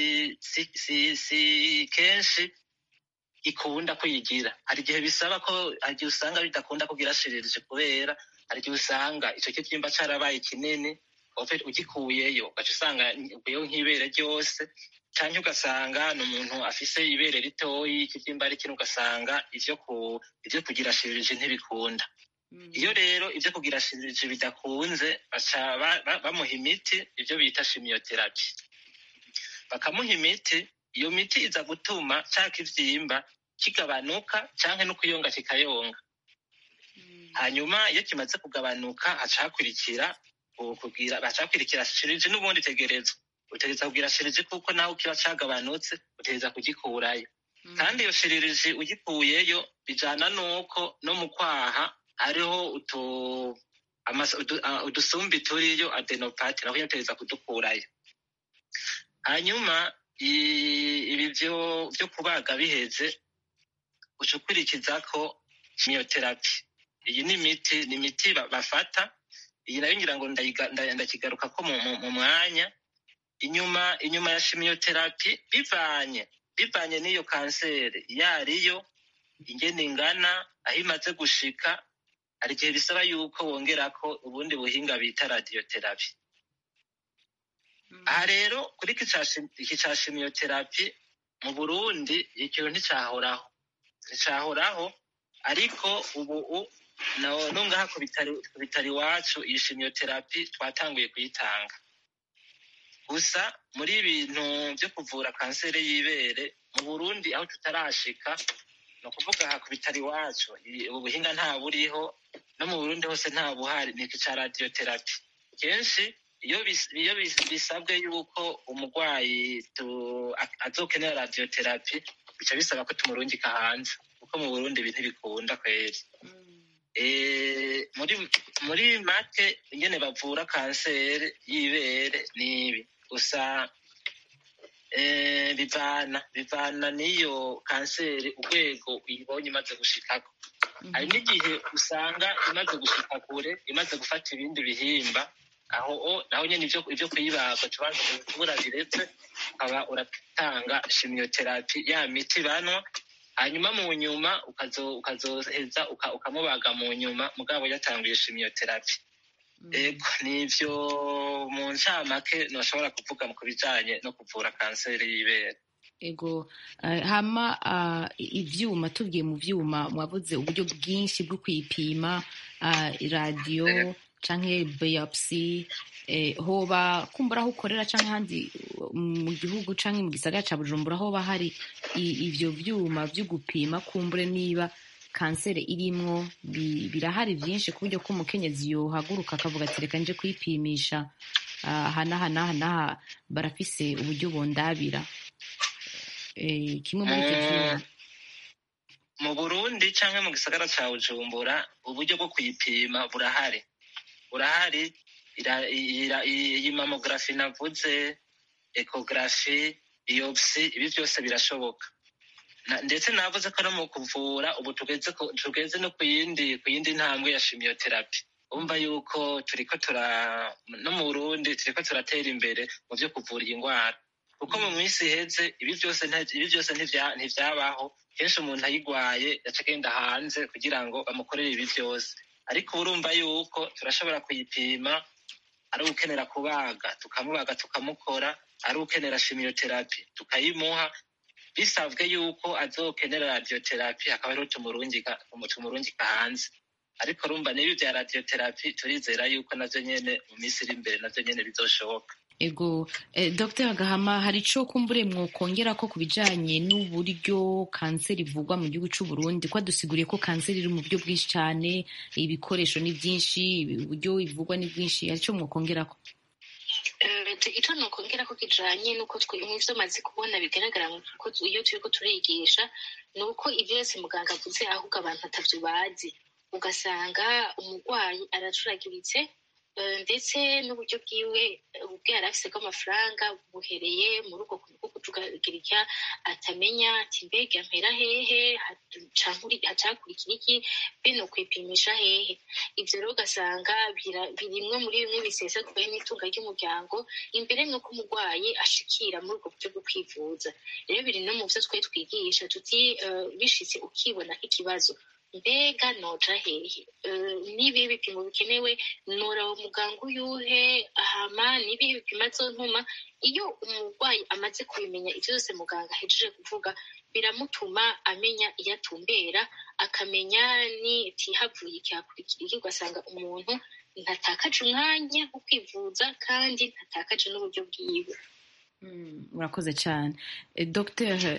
Speaker 6: si kenshi ikunda kuyigira. Hari igihe bisaba ko, hari igihe usanga bidakunda kugira chirurgie kubera hari igihe usanga ico kivyimba carabaye kinini, ugikuyeyo ugaca usanga ukuyeho nk'ibere ryose, canke ugasanga ni umuntu afise ibere ritoyi, ikivyimba ari kinini, ugasanga ivyo kugira chirurgie ntibikunda. Iyo rero ivyo kugira chirurgie bidakunze, baca bamuha imiti, ivyo bita chimiotherapy. Bakamuha imiti, iyo miti iza gutuma ca kivyimba kigabanuka canke no kuyonga kikayonga. Hanyuma iyo kimaze kugabanuka haca hakurikira chirurgie. N'ubundi utegereza kugira chirurgie kuko naho kiba cagabanutse utegereza kugikurayo. Kandi iyo chirurgie ugikuyeyo bijana nuko no mu kwaha hariho udusumbi turiyo adenopathy, naho utegereza kudukurayo. Hanyuma ibi vyo kubaga biheze, uca ukurikizako chimiotherapy. Iyi ni imiti bafata. Iyi nayo ngira ngo ndakigarukako mu mwanya. Inyuma ya chimiotherapy, bivanye n'iyo kanseri yariyo ingene ingana, aho imaze gushika, hari igihe bisaba yuko wongerako ubundi buhinga bita radiotherapy. Aha rero kuri iki ca chimiotherapy mu Burundi ikintu nticahoraho, ariko ubu nongaha ku bitari iwacu iyi chimiotherapy twatanguye kuyitanga. Gusa muri ibintu byo kuvura kanseri y'ibere mu Burundi aho tutarashika, no kuvuga aha ku bitari iwacu ubu buhinga nta buriho, no mu Burundi hose nta buhari, ni iki ca radiotherapy. Kenshi iyo bisabwe yuko umurwayi azokenera radiotherapy, bica bisaba ko tumurungika hanze, kuko mu Burundi ibintu ntibikunda kweri. Muri make ingene bavura kanseri y'ibere nibi. Gusa bivana n'iyo kanseri urwego uyibonye imaze gushikako. Hari n'igihe usanga imaze gushika kure, imaze gufata ibindi bihimba, naho nyene ivyo kuyibaga tubanza kubura biretse, ukaba uratanga chimiotherapy, ya miti banwa, hanyuma mu nyuma ukazoheza ukamubaga mu nyuma mugabo yatanguye chimiotherapy. Ego nivyo mu ncamake noshobora kuvuga mu kubijanye no kuvura kanseri y'ibere.
Speaker 1: Ego hama ivyuma, tugiye mu vyuma, mwavuze uburyo bwinshi bwo kwipima, radio canke biopsy, hoba kumbura aho ukorera canke handi mu gihugu canke mu gisagara ca Bujumbura hoba hari ivyo vyuma vyo gupima kumbure niba kanseri irimwo, birahari vyinshi ku buryo ko umukenyezi yohaguruka akavuga ati reka nje kwipimisha hanaha barafise uburyo bondabira. Kimwe muri ivyo vyuma
Speaker 6: mu Burundi canke mu gisagara ca Bujumbura uburyo bwo kuyipima burahari. Iyi mammography navuze, ecography, biopsy, ibi vyose birashoboka. Ndetse navuze ko no mu kuvura ubu tugeze no ku yindi ntambwe ya chimiotherapy. Umva yuko no mu Burundi turiko turatera imbere mu vyo kuvura iyi ndwara, kuko mu minsi iheze ibi vyose ntivyabaho. Kenshi umuntu ayigwaye yaca agenda hanze kugira ngo bamukorere ibi vyose, ariko urumva yuko turashobora kuyipima. Ari ukenera kubaga tukamubaga tukamukora, ari ukenera chimiotherapy tukayimuha, bisabwe yuko azokenera radiotherapy akaba ariho tumurungika hanze. Ariko rumva n'ibi vya radiotherapy turizera yuko navyo nyene mu minsi iri imbere navyo nyene bizoshoboka.
Speaker 1: Ego Dr. Gahama, hari ico kumbure mwokongera ko kubijanye n'uburyo kanseri ivugwa mu gihugu c'u Burundi? Kwa dusiguriye ko kanseri iri mu buryo bwinshi cane, ibikoresho ni vyinshi, uburyo ivugwa ni bwinshi, hari ico mwokongerako?
Speaker 7: Ico nokongerako kijanye nuko mw'ivyo maze kubona bigaragara ko iyo turiko turigisha, nuko ivyo yose muganga avuze ahubwo abantu atavyo bazi, ugasanga umurwayi aracuragiritse, ndetse n'uburyo bwiwe ubwo yari afise bw'amafaranga buhereye muri ubwo kuntu bwo kujugarika, atamenya ati mbega mpera hehe, hacakurikira iki, be no kwipimisha hehe. Ivyo rero ugasanga birimwe muri bimwe bisesaguye n'itunga ry'umuryango imbere n'uko umurwayi ashikira muri ubwo buryo bwo kwivuza. Rero biri no mu vyo twe twigisha tuti bishitse ukibona ikibazo, mbega noja hehe, nibihe bipimo bikenewe, noraba muganga uyuhe, hama nibihe bipimo azontuma. Iyo umurwayi amaze kubimenya ivyo vyose muganga ahejeje kuvuga, biramutuma amenya iyo atumbera, akamenya niti havuye ikihakurikira iki, ugasanga umuntu ntatakaje umwanya wo kwivuza kandi ntatakaje n'uburyo bwiwe.
Speaker 1: Murakoze cane. Dr.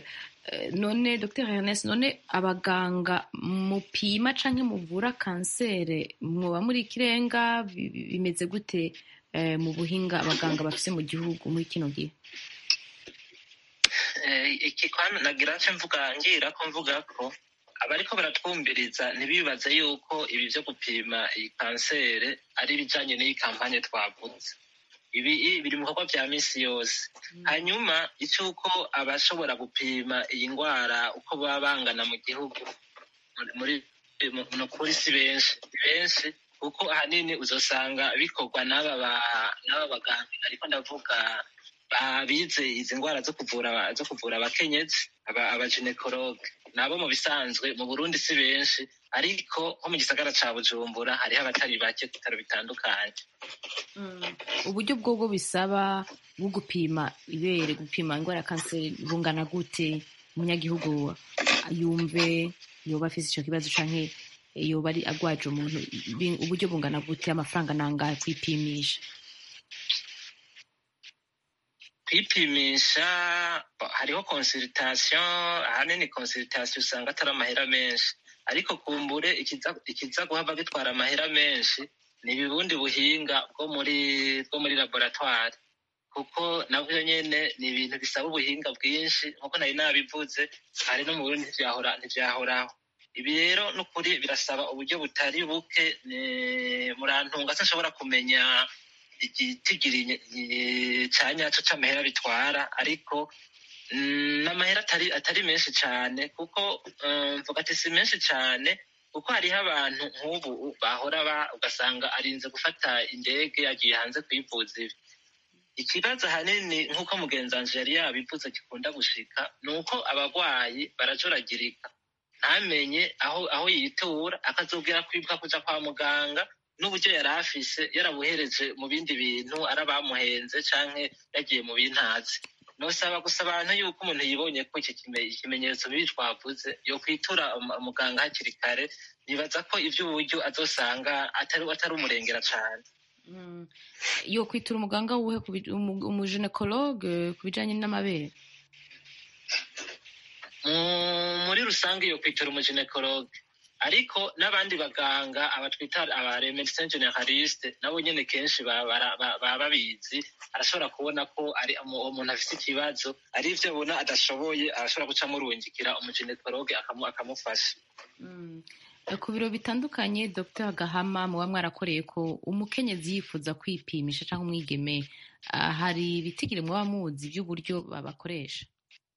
Speaker 1: Ernest, none abaganga mupima canke muvura kanseri mwoba muri kirenga, bimeze gute mu buhinga abaganga bafise mu gihugu muri kino gihe?
Speaker 6: Iki kwana nagira nce ngira ko abariko baratwumviriza ntibibaze yuko ibi vyo gupima iyi kanseri ari ibijanye n'iyi kampanye twavuze. Ibi biri mu bikorwa vya misi yose. Hanyuma icuko abashobora gupima iyi ndwara uko baba bangana mu gihugu kuri si benshi, kuko ahanini uzosanga bikorwa n'aba baganga ariko ndavuga bize izi ndwara zo kuvura abakenyezi, abaginekologe. Nabo mu bisanzwe mu Burundi si benshi, ariko nko mu gisagara ca Bujumbura hariho abatari bake ku bitaro bitandukanye.
Speaker 1: Uburyo bwo bisaba bwo gupima ibere, gupima indwara ya kanseri bungana gute? Umunyagihugu yumve yoba afise ico kibazo canke yoba ari agwaje umuntu, uburyo bungana gute? Amafaranga nangahe kwipimisha?
Speaker 6: Kwipimisha hariho consultation, ahanini consultation usanga atari amahera menshi, ariko kumbure ikiza guhava gitwara amahera menshi ni ibibundi buhinga bwo muri laboratoire, kuko nabwo nyene ni ibintu bisaba ubuhinga bwinshi, nkuko nari nabivuze, hari no mu Burundi ntivyahoraho. Ibi rero n'ukuri birasaba uburyo butari buke, murantunga sinshobora kumenya igitigiri ca nyaco c'amahera bitwara, ariko n'amahera atari menshi cane, kuko mvuga ati si menshi cane, kuko hariho abantu nk'ubu bahora ugasanga arinze gufata indege agiye hanze kwivuza ibi. Ikibazo ahanini nk'uko mugenzi wanje yari yabivuze gikunda gushika ni uko abagwayi barajuragirika, ntamenye aho yitura, akazobwira kwibuka kuja kwa muganga n'uburyo yari afise yarabuhereje mu bindi bintu, ari abamuhenze canke yagiye mu bintazi. Nosaba gusa abantu yuko umuntu yibonye ko iki ikimenyetso bibi twavuze yo kwitura muganga hakiri kare. Nibaza ko ivy'uburyo azosanga atari umurengera cane.
Speaker 1: Yo kwitura umuganga wuhe, umuginekologe ku bijanye n'amabere?
Speaker 6: Muri rusange yo kwitura umuginekologe, ariko n'abandi baganga abatwita aba médecins généralistes nabo nyene kenshi baba babizi, arashobora kubona ko ari umuntu afite ikibazo, ari ivyo abona adashoboye, arashobora guca amurungikira umuginekologe akamufasha.
Speaker 1: Ku biro bitandukanye Dr. Gahama muba mwarakoreye ko umukenyezi yifuza kwipimisha cyangwa umwigeme, hari ibitigiri muba muzi by'uburyo babakoresha?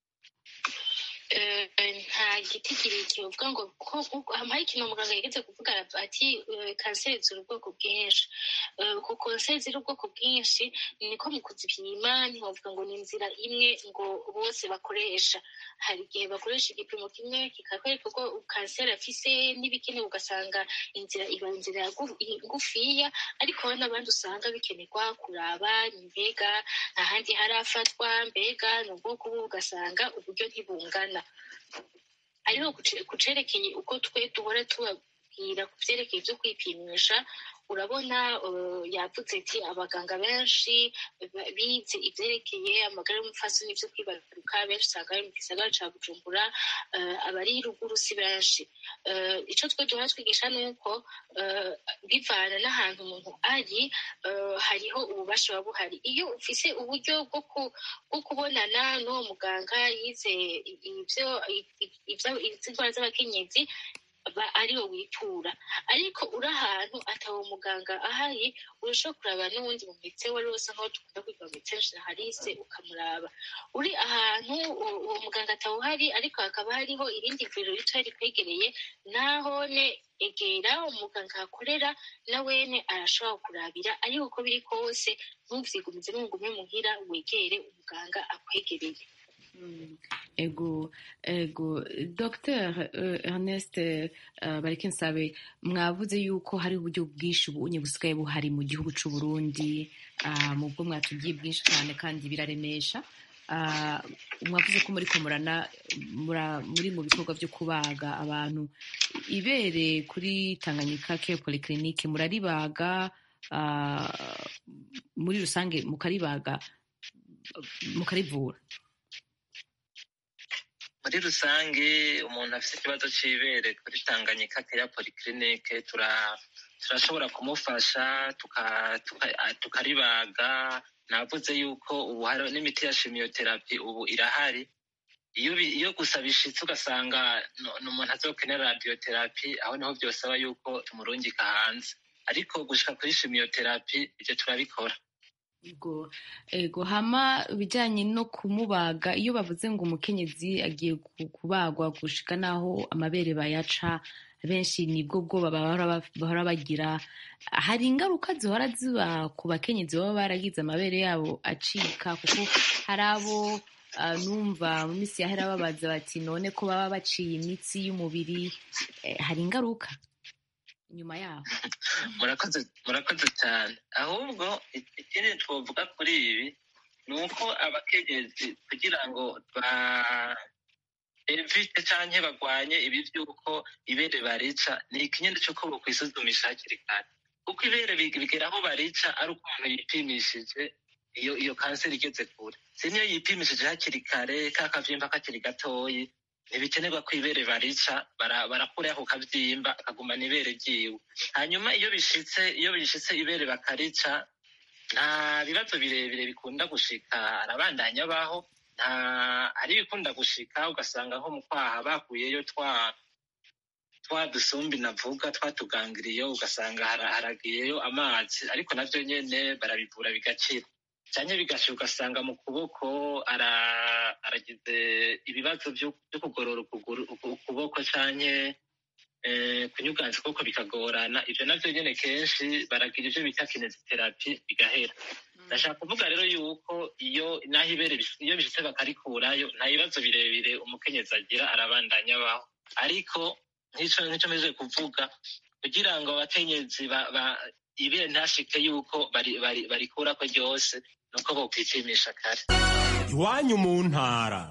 Speaker 7: Nta gitigiri kivuga ngo hari ikintu muganga yigeze kuvuga ati kanseri ziri ubwoko bwinshi. Ku kanseri ziri ubwoko bwinshi niko mu kuzipima ntibavuga ngo ni inzira imwe ngo bose bakoresha. Hari igihe bakoresha igipimo kimwe kikakwereka ko kanseri afise n'ibikenewe, ugasanga inzira iba inzira ngufiya, ariko hari n'abandi usanga bikenerwa kuraba mbega ahandi harafatwa, mbega ni ubwoko bubu, ugasanga uburyo ntibungana. Ariko kucerekeye uko twe duhora tubabwira ku vyerekeye vyo kwipimisha, urabona yavuze ati abaganga benshi bize ivyerekeye amagara y'umupfasoni n'ivyo kwibaruka benshi usanga bari mu gisagara ca Bujumbura, abari ruguru si benshi. Ico twe duhora twigisha ni uko bivana n'ahantu umuntu ari, hariho ububasha buba buhari. Iyo ufise uburyo bwo kubonana n'uwo muganga yize indwara z'abakenyezi, ariwe witura. Ariko uri ahantu atawo muganga ahari, urashobora kuraba n'uwundi mu mitse wari wose nk'aho dukunda kwiga mu mitse generaliste ukamuraba. Uri ahantu uwo muganga atawuhari, ariko hakaba hariho irindi vuriro rito rikwegereye, nahone egera umuganga ahakorera, nawene arashobora kurabira. Ariko uko biri kose ntuvyigumize n'ungume muhira, wegere umuganga akwegereye.
Speaker 1: Ego Dr. Ernest Barikensabe, mwavuze yuko hari uburyo bwinshi ubunye busigaye buhari mu gihugu c'u Burundi, mu bwo mwatubwiye bwinshi cyane kandi biraremesha. Mwavuze ko muri mu bikorwa byo kubaga abantu ibere kuri Tanganyika Care Polyclinique, muraribaga muri rusange, mukarivura?
Speaker 6: Muri rusange umuntu afite ikibazo c'ibere kuri Tanganyika Care Polyclinique turashobora kumufasha tukaribaga. Navuze yuko ubu hari n'imiti ya chimiotherapy ubu irahari. Iyo gusa bishitse ugasanga umuntu azokenera radiotherapy, aho niho byosaba yuko tumurungika hanze, ariko gushika kuri chimiotherapy ivyo turabikora.
Speaker 1: Ego hama bijanye no kumubaga, iyo bavuze ngo umukenyezi agiye kubagwa gushika naho amabere bayaca, benshi nibwo bwoba bahora bagira. Hari ingaruka zihora ziba ku bakenyezi baba baragize amabere yabo acika? Kuko hari abo numva mu minsi yahera babaza bati none ko baba baciye imitsi y'umubiri, hari ingaruka nyuma yaho?
Speaker 6: Murakoze cyane. Ahubwo ikindi twovuga kuri ibi ni uko abakenyezi kugira ngo evite canke bagwanye ibi vy'uko ibere barica, ni ikinyende c'uko bokwisuzumisha hakiri kare, kuko ibere bigera aho barica ari uko umuntu yipimishije iyo kanseri igeze kure. Se niyo yipimishije hakiri kare, ka kavyimba kakiri gatoyi, ntibikenerwa ko ibere barica, barakura ako kavyimba akagumana ibere ryiwe. Hanyuma iyo bishitse ibere bakarica, nta bibazo birebire bikunda gushika, arabandanya baho. Hari ibikunda gushika ugasanga nko mu kwaha bakuyeyo twa dusumbi navuga twatugangiriye ugasanga haragiyeyo amazi ariko navyo nyene barabivura bigakira canke bigashika ugasanga mu kuboko aragize ibibazo vyo kugorora ukuboko canke kunyuganza ukuboko bikagorana ivyo navyo nyene kenshi baragira ivyo bita kineziterapi bigahera ndashaka kuvuga rero yuko iyo naho iyo bishitse bakarikurayo nta bibazo birebire umukenyezi agira arabandanya abaho ariko nk'ico meze kuvuga kugira ngo abakenyezi ibere ntashike yuko barikurako ryose nuko bokwipimisha kare.
Speaker 8: Iwanyu mu ntara.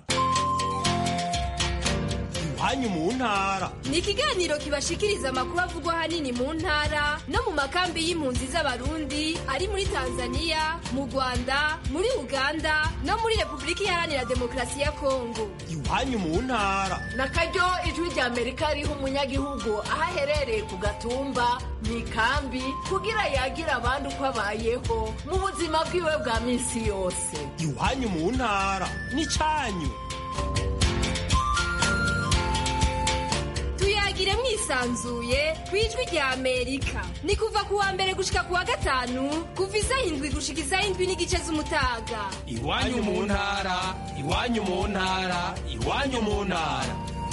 Speaker 8: Iwanyu mu ntara
Speaker 9: ni ikiganiro kibashikiriza amakuru avugwa ahanini mu ntara no mu makambi y'impunzi z'abarundi ari muri Tanzania, mu Rwanda, muri Uganda no muri Repubulika Iharanira Demokarasi ya Kongo.
Speaker 8: Iwanyu mu ntara
Speaker 10: nakaryo ijwi rya Amerika riha umunyagihugu aho aherereye ku gatumba mw'ikambi kugira yagira abandi uko abayeho mu buzima bwiwe bwa minsi yose.
Speaker 8: Iwanyu mu ntara n'icanyu.
Speaker 9: Tuyagire mwisanzuye kwijwi rya Amerika. Ni kuva kuwa mbere gushika kuwa gatanu kuva 7 gushika 7 n'igice z'umutaga.
Speaker 8: Iwanyu mu ntara, iwanyu mu ntara, iwanyu mu ntara.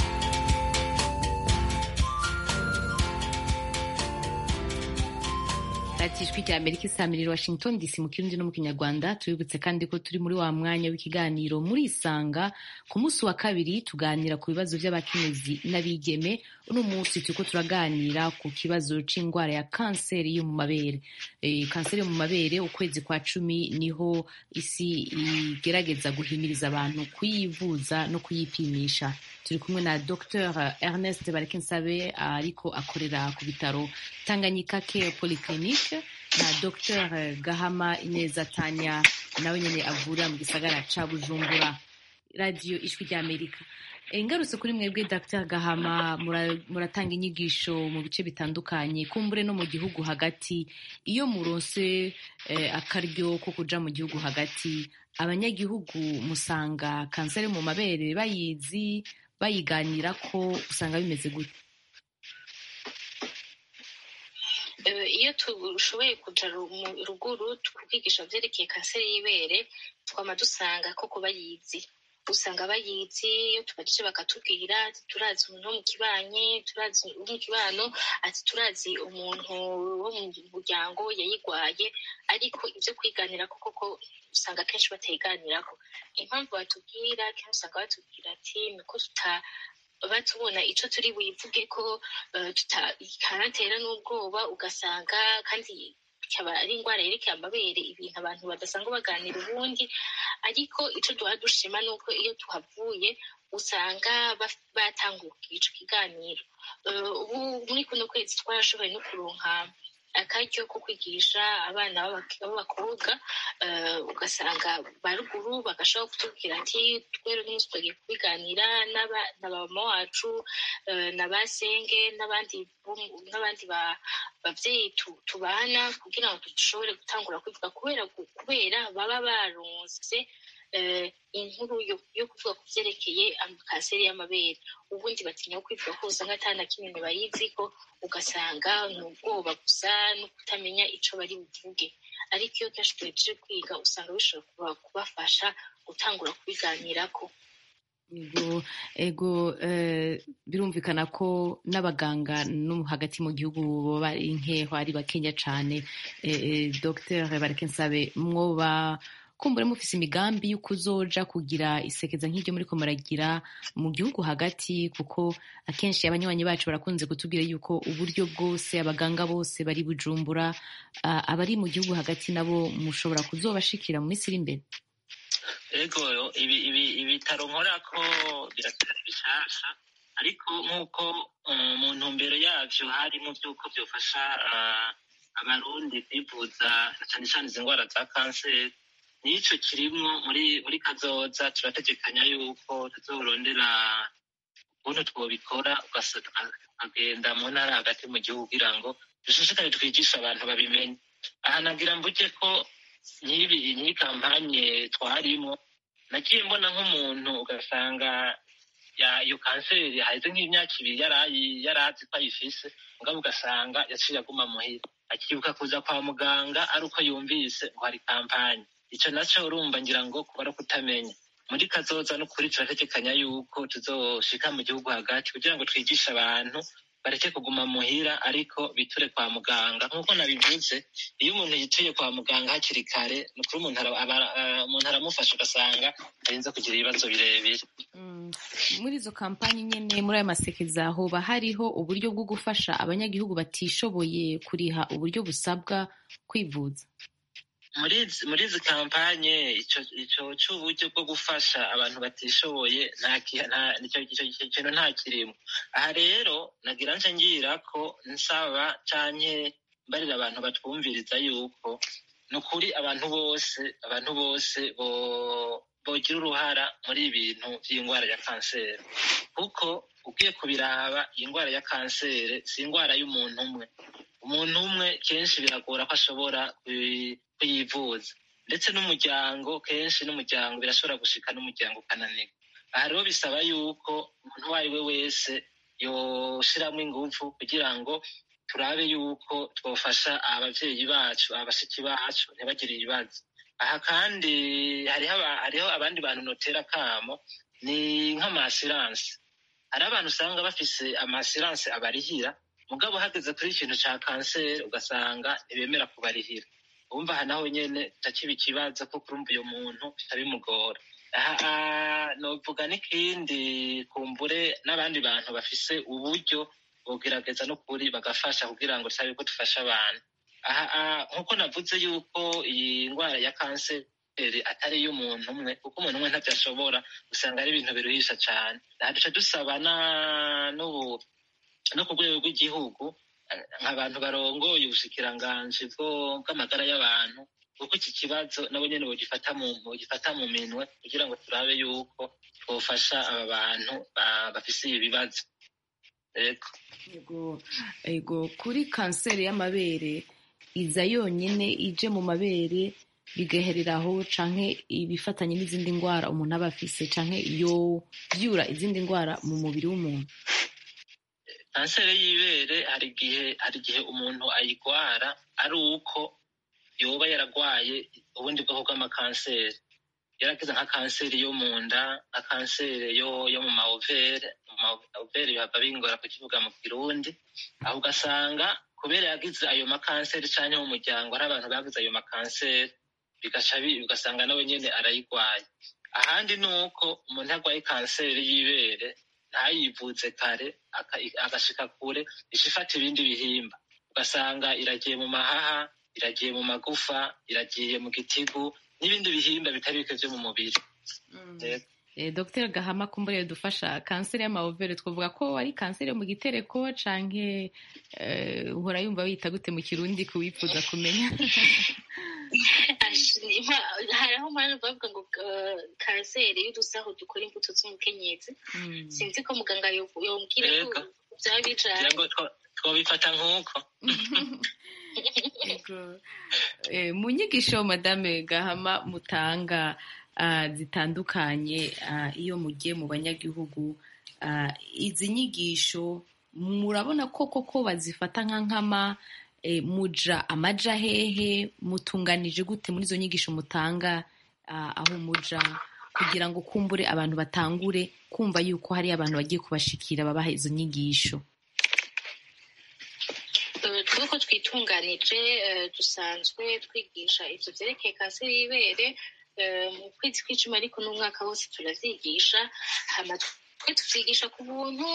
Speaker 1: Ijwi rya Amerika isamirira Washington DC mu Kirundi no mu Kinyarwanda. Tubibutse kandi ko turi muri wa mwanya w'ikiganiro muri Isanga. Ku munsi wa kabiri tuganira ku bibazo by'abakenyezi n'abigeme. Uno munsi turiko turaganira ku kibazo c'ingwara ya kanseri yo mu mabere. Kanseri yo mu mabere ukwezi kwa 10 niho isi igerageza guhimiriza abantu kuyivuza no kuyipimisha. Turi kumwe na Dr Ernest Barakensabe ariko akorera ku bitaro Tanganyika Care Polyclinique na Dr Gahama Ineza Tanya nawe nyene avura mu gisagara ca Bujumbura. Radio Ijwi rya Amerika. Ingarutse kuri mwebwe Dr Gahama muratanga inyigisho mu bice bitandukanye kumbure no mu gihugu hagati. Iyo muronse akaryo ko kuja mu gihugu hagati abanyagihugu musanga kanseri mu mabere bayizi bayiganira ko usanga bimeze gute?
Speaker 7: Iyo tushoboye kuja mu ruguru tukwigisha vyerekeye kanseri y'ibere twama dusanga ko bayizi. Usanga bayizi iyo tubajije bakatubwira ati turazi umuntu wo mu kibanyi, turazi mu kibano, ati turazi umuntu wo mu muryango yayigwaye, ariko ivyo kwiganira koko usanga kenshi batayiganirako. Impamvu batubwira kenshi usanga batubwira ati niko batubona ico turi buyivuge ko tutarantera n'ubwoba, ugasanga kandi ikaba ari ingwara yerekeye amabere, ibintu abantu badasanga baganira ubundi. Ariko ico duha dushima nuko iyo tuhavuye usanga batanguye ico kiganiro. Ubu muri kuno kwezi twarashoboye no kuronka akaryo ko kwigisha abana b'abakobwa, ugasanga baruguru bagashobora kutubwira ati twero n'umunsi tugiye kubiganira na mama wacu na basenge n'abandi bavyeyi tubana kugira ngo dushobore gutangura kwivuga kubera baba baronse inkuru yo kuvuga ku vyerekeye kanseri y'amabere. Ubundi batinya kwivuga ko usanga atana kimwe bayiziko, ugasanga ni ubwoba gusa no kutamenya ico bari buvuge. Ariko iyo kenshi tuhejeje kwiga usanga bishobora kubafasha gutangura kubiganirako.
Speaker 1: Ego birumvikana ko n'abaganga no hagati mu gihugu baba inkeho ari bakenya cane. Dr Barakensabe mwoba kumbure mufise imigambi yo kuzoja kugira isekeza nk'iryo muri ko muragira mu gihugu hagati, kuko akenshi abanywanyi bacu barakunze kutubwira yuko uburyo bwose abaganga bose bari Bujumbura, abari mu gihugu hagati nabo mushobora kuzobashikira mu minsi iri imbere.
Speaker 6: Ego ibitaro nkorako biratari bishasha, ariko nk'uko mu ntumbero yavyo harimo vy'uko vyofasha abarundi kwivuza cane cane izi ngwara za kanseri, nico kirimwo muri kazoza. Turategekanya yuko tuzorondera ukuntu twobikora, ukagenda mu ntara hagati mu gihugu kugira ngo dushishikare twigisha abantu babimenye. Aha nagira mvuge ko nk'iyi kampanye twarimo nagiye mbona nk'umuntu ugasanga iyo kanseri haheze nk'imyaka ibiri yarazi ko ayifise mugabo ugasanga yaciye aguma muhira akibuka kuza kwa muganga ari uko yumvise ngo hari kampanye. Ico naco urumva ngira ngo kuba ari ukutamenya. Muri kazoza n'ukuri turategekanya yuko tuzoshika mu gihugu hagati kugira ngo twigishe abantu bareke kuguma muhira ariko biture kwa muganga. Nk'uko nabivuze, iyo umuntu yituye kwa muganga hakiri kare nukuri umuntu aramufasha ugasanga arinze kugira ibibazo birebire.
Speaker 1: Muri izo kampanyi nyene muri ayo masekeza hoba hariho uburyo bwo gufasha abanyagihugu batishoboye kuriha uburyo busabwa kwivuza?
Speaker 6: Muri izi kampanye ico c'uburyo bwo gufasha abantu batishoboye ico kintu nta kirimo. Aha rero nagira nce ngira ko nsaba canke mbarira abantu batwumviriza yuko nukuri abantu bose bogira uruhara muri ibintu vy'ingwara ya kanseri, kuko ugiye kubiraba iyi ngwara ya kanseri si ingwara y'umuntu umwe. Umuntu umwe kenshi biragora ko ashobora kuyivuza, ndetse n'umuryango kenshi birashobora gushika n'umuryango ukananirwa. Aha rero bisaba yuko umuntu uwo ari we wese yoshiramwo inguvu kugira ngo turabe yuko twofasha abavyeyi bacu abashiki bacu ntibagire ibibazo. Aha kandi hariho abandi bantu notera akamo ni nk'amasiranse. Hari abantu usanga bafise amasiranse abarihira mugabo hageze kuri ikintu ca kanseri ugasanga ntibemera kubarihira. Umva aha naho nyene takiba ikibazo kuko urumva uyo muntu bitabimugora. Novuga n'ikindi kumbure n'abandi bantu bafise uburyo bogerageza n'ukuri bagafasha kugira ngo turabe ko dufasha abantu. Nkuko navuze yuko iyi ngwara ya kanseri atari iy'umuntu umwe, kuko umuntu umwe ntavyo ashobora, usanga ari ibintu biruhisha cane. Duca dusaba no ku rwego rw'igihugu nk'abantu barongoye ubushikiranganji bw'amagara y'abantu, kuko iki kibazo nabo nyene bogifata mu minwe kugira ngo turabe yuko twofasha aba bantu bafise ibi bibazo.
Speaker 1: Ego kuri kanseri y'amabere iza yonyene ije mu mabere bigaherera aho canke ibifatanye n'izindi ngwara umuntu aba afise canke yovyura izindi ngwara mu mubiri w'umuntu?
Speaker 6: Kanseri y'ibere hari igihe umuntu ayigwara ari uko yoba yaragwaye ubundi bwoko bw'amakanseri, yaragize nka kanseri yo mu nda, nka kanseri yo mu maovere. Mu maovere bihava bingora kukivuga mu Kirundi. Aho ugasanga kubera yagize ayo makanseri canke mu muryango hari abantu bagize ayo makanseri ugasanga nawe nyene arayigwaye. Ahandi nuko umuntu agwaye kanseri y'ibere ntayivuze kare agashika kure ishifata ibindi bihimba, ugasanga iragiye mu mahaha, iragiye mu magufa, iragiye mu gitigu n'ibindi bihimba bitari bike vyo mu mubiri.
Speaker 1: Dr. Gahama kumbure dufasha kanseri y'amaovere twavuga ko ari kanseri yo mu gitereko canke uhora yumva wita gute mu Kirundi kuwifuza kumenya?
Speaker 7: Hari aho mpamvu bavuga ngo kanseri y'udusaho dukora imbuto z'umukenyezi. Sinzi ko muganga yombwira ko vyaba bijanye.
Speaker 6: Twabifata nk'uko.
Speaker 1: Mu nyigisho Madame Gahama mutanga zitandukanye iyo mugiye mu banyagihugu, izi nyigisho murabona koko bazifata nk'ankama? Muja amaja hehe? Mutunganije gute muri izo nyigisho mutanga aho muja kugira ngo kumbure abantu batangure kumva yuko hari abantu bagiye kubashikira babaha izo nyigisho?
Speaker 7: Twuko twitunganije dusanzwe twigisha ivyo vyerekeye kanseri y'ibere mu kwezi kw'icumi, ariko n'umwaka wose turazigisha. Tuvyigisha ku buntu.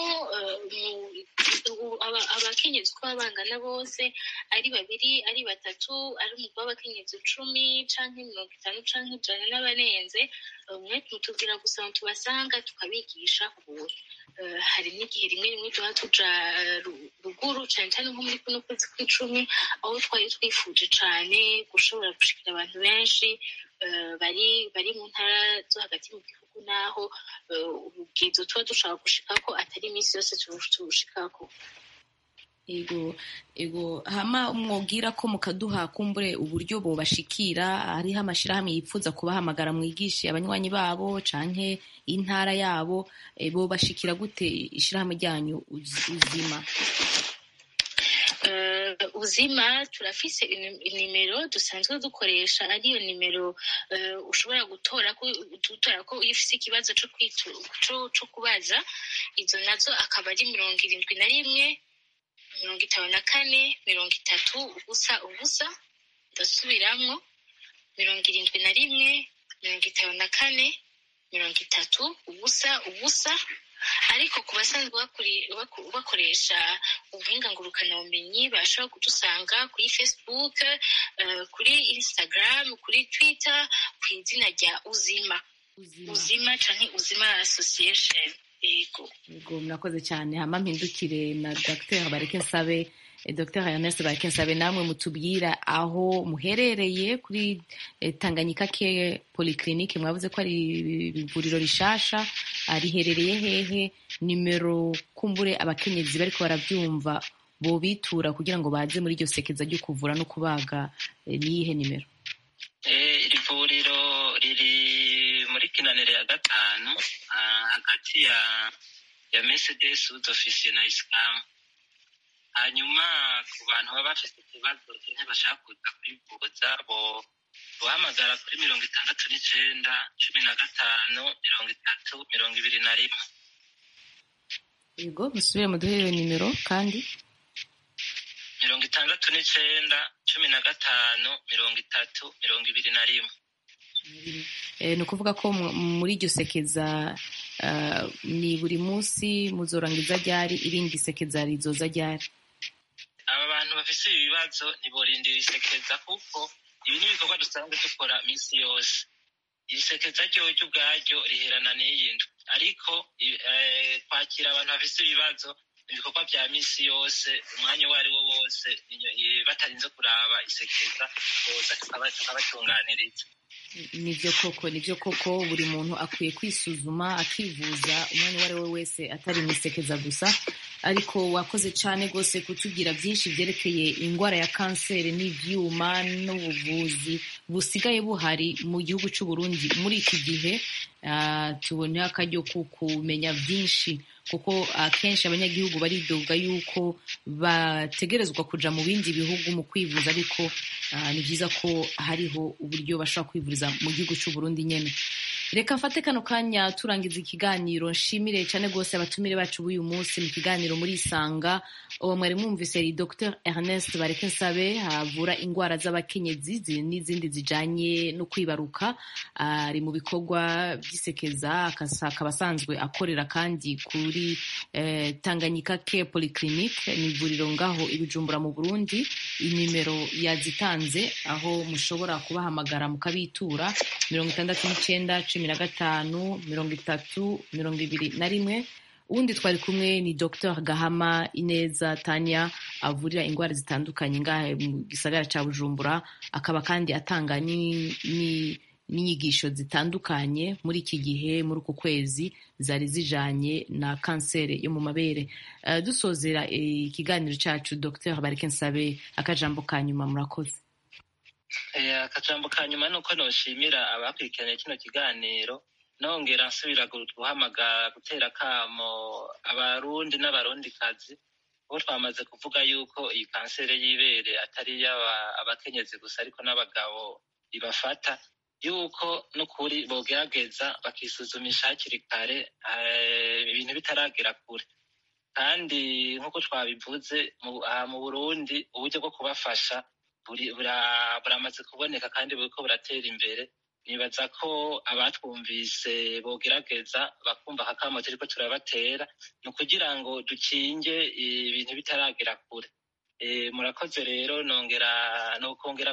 Speaker 7: Abakenyezi uko baba bangana bose, ari babiri ari batatu, ari umugwi w'abakenyezi 10 canke 50 canke 100 n'abarenze, mwe mutubwira gusa tubasanga tukabigisha ku buntu. Hari n'igihe rimwe tuba tuja ruguru cane cane nko muri kuno kwezi kw'icumi, aho twari twifuje cane gushobora gushikira abantu benshi bari mu ntara zo hagati mu gihugu, naho ubwizo tuba dushaka gushikako atari iminsi yose tubushikako.
Speaker 1: ego hama mwobwira ko mukaduha kumbure uburyo bobashikira, hariho amashirahamwe yipfuza kubahamagara mwigishe abanywanyi babo canke intara yabo, bobashikira gute ishirahamwe ryanyu Uzima?
Speaker 7: Uzima turafise inimero dusanzwe dukoresha, ariyo nimero ushobora gutora ko iyo ufise ikibazo co kubaza. Izo nazo akaba ari 71 54 33 ndasubiramwo 71 54 33 ariko ku basanzwe bakoresha ubuhinga ngurukanabumenyi bashobora kudusanga kuri Facebook, kuri Instagram, kuri Twitter ku izina rya Uzima canke Uzima Association. Ego
Speaker 1: murakoze cyane. Hama mpindukire na Dr. Barekensabe, Dr. Ernest Barekensabe, namwe mutubwira aho muherereye kuri Tanganyika Care Polyclinique. Mwavuze ko ari ivuriro rishasha, riherereye hehe? Nimero kumbure abakenyezi bariko baravyumva bo bitura kugira ngo baze muri iryo sekeza ryo kuvura no kubaga, niyihe nimero?
Speaker 6: Iri vuriro riri muri Kinaniro ya 5 hagati ya Mercedes Office na Iscam. Hanyuma ku bantu baba bafite ikibazo cyane bashaka kuza kwivuza bohamagara kuri 69 15 30 21.
Speaker 1: Yego musubire muduhere nimero kandi
Speaker 6: 69 15 30 21.
Speaker 1: Ni ukuvuga ko muri iryo sekeza ni buri munsi muzorangiza ryari, irindi sekeza rizoza ryari?
Speaker 6: Aba bantu bafise ibibazo ntiborindira isekeza kuko ibi ni ibikorwa dusanzwe dukora minsi yose. Iri sekeza ryo ubwaryo riherana n'iyindi, ariko kwakira abantu bafise ibibazo ibikorwa vya minsi yose umwanya wari wo wose, batarinze kuraba isekeza boza tukabatunganiriza.
Speaker 1: Nivyo koko buri muntu akwiye kwisuzuma akivuza umwanya wari we wese, atari mwisekeza gusa. Ariko wakoze cane gose kutubwira byinshi vyerekeye ingwara ya kanseri n'ivyuma n'ubuvuzi busigaye buhari mu gihugu c'u Burundi muri iki gihe. Tubone akaryo kumenya byinshi kuko akenshi abanyagihugu baridoga yuko bategerezwa kuja mu bindi bihugu mu kwivuza, ariko ni vyiza ko hariho uburyo bashobora kwivuriza mu gihugu c'u Burundi nyene. Reka mfate kano kanya turangiza ikiganiro, nshimire cyane gose abatumire bacu b'uyu munsi mu kiganiro muri Isanga. Uwo mwari mwumvise ari Dr. Ernest Barekensabe, havura ingwara z'abakenyezi n'izindi zijanye no kwibaruka. Ari mu bikorwa by'isekeza, akaba asanzwe akorera kandi kuri Tanganyika Care Polyclinique, ni ivuriro ngaho i Bujumbura mu Burundi. Inimero yazitanze aho mushobora kubahamagara mukabitura 69 15 30 21. Uwundi twari kumwe ni Dr. Gahama Ineza Tania, avurira ingwara zitandukanye ngahe mu gisagara ca Bujumbura, akaba kandi atanga n'inyigisho zitandukanye muri iki gihe, muri uku kwezi, zari zijanye na kanseri yo mu mabere. Dusozera ikiganiro cacu, Dr. Barekensabe, akajambo ka nyuma murakoze.
Speaker 6: Akajambo ka nyuma nuko noshimira abakurikiranye kino kiganiro, nongera nsubira guhamagara gutera kamo abarundi n'abarundikazi bo twamaze kuvuga yuko iyi kanseri y'ibere atari abakenyezi gusa ariko n'abagabo ibafata, yuko n'ukuri bogerageza bakisuzumisha hakiri kare ibintu bitaragera kure. Kandi nk'uko twabivuze mu Burundi uburyo bwo kubafasha buramaze kuboneka kandi buriko buratera imbere. Nibaza ko abatwumvise bogerageza bakumva akakamo turiko turabatera, ni ukugira ngo dukinge ibintu bitaragera kure. Murakoze rero, nokongera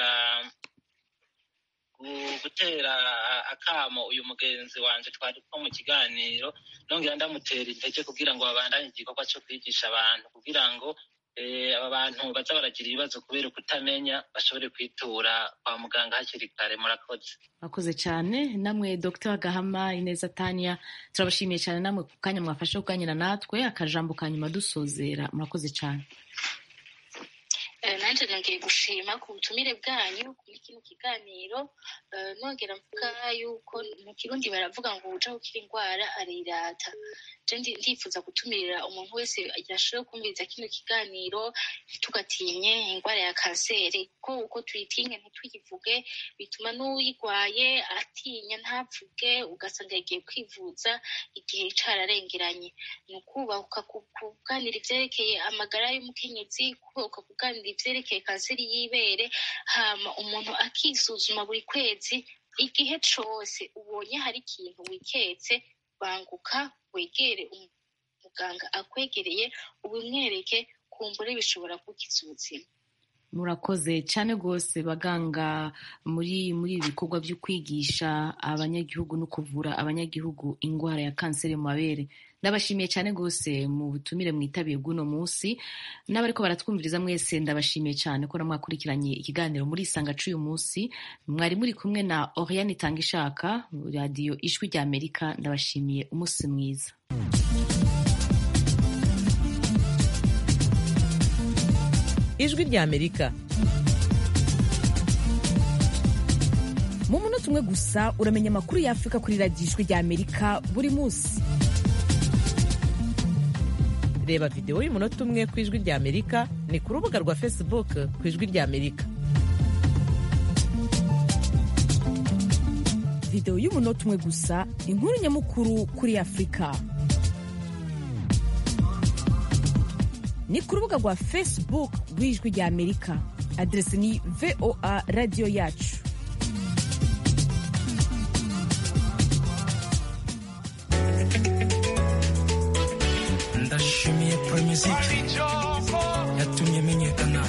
Speaker 6: gutera akamo uyu mugenzi wanje twari ko mu kiganiro, nongera ndamutera intege kugira ngo babandanye igikorwa cyo kwigisha abantu kugira ngo aba bantu baza baragira ibibazo kubera kutamenya bashobore kwitura kwa muganga hakiri kare.
Speaker 1: murakoze cyane namwe Dr Gahama Ineza Tania, turabashimiye cyane namwe ku kanya mwafashe kuganira natwe. Akajambo ka nyuma dusozera, murakoze cyane.
Speaker 7: nanjye nongeye gushima ku butumire bwanyu kuri kino kiganiro, nongera mvuga yuko mu Kirundi baravuga ngo uja gukira indwara arirata. Ndifuza gutumirira umuntu wese yashoboye kumviriza kino kiganiro, ntitugatinye indwara ya kanseri, kuko uko tuyitinya ntituyivuge bituma n'uyirwaye atinya ntavuge, ugasanga yagiye kwivuza igihe cararengeranye. Ni ukubahuka kuganira ivyerekeye amagara y'umukenyezi, kubahuka kuganira ivyerekeye kanseri y'ibere, hama umuntu akisuzuma buri kwezi. Igihe cose ubonye hari ikintu wiketse, banguka wegere umuganga akwegereye, ubimwereke, kumbure bishobora gukiza ubuzima.
Speaker 1: Murakoze cyane rwose baganga muri ibi bikorwa byo kwigisha abanyagihugu no kuvura abanyagihugu indwara ya kanseri mu mabere. Ndabashimiye cyane rwose mu butumire mwitabiye bw'uno munsi, n'abariko baratwumviriza mwese ndabashimiye cyane ko namwakurikiranye ikiganiro muri Isanga c'uyu munsi. Mwari muri kumwe na Oriane Itangishaka, radio Ijwi rya Amerika. Ndabashimiye, umunsi mwiza.
Speaker 2: Ijwi rya Amerika, mu munota umwe gusa uramenya amakuru ya Afurika kuri radio Ijwi rya Amerika buri munsi. Reba video y'umunota umwe ku Ijwi rya Amerika ni ku rubuga rwa Facebook ku Ijwi rya Amerika. Video y'umunota umwe gusa, inkuru nyamukuru kuri Afurika. Ni ku rubuga rwa Facebook rw'Ijwi rya Amerika. Adresi ni VOA Radio Yacu.
Speaker 11: Ndashimiye Promusiki yatumye menyekana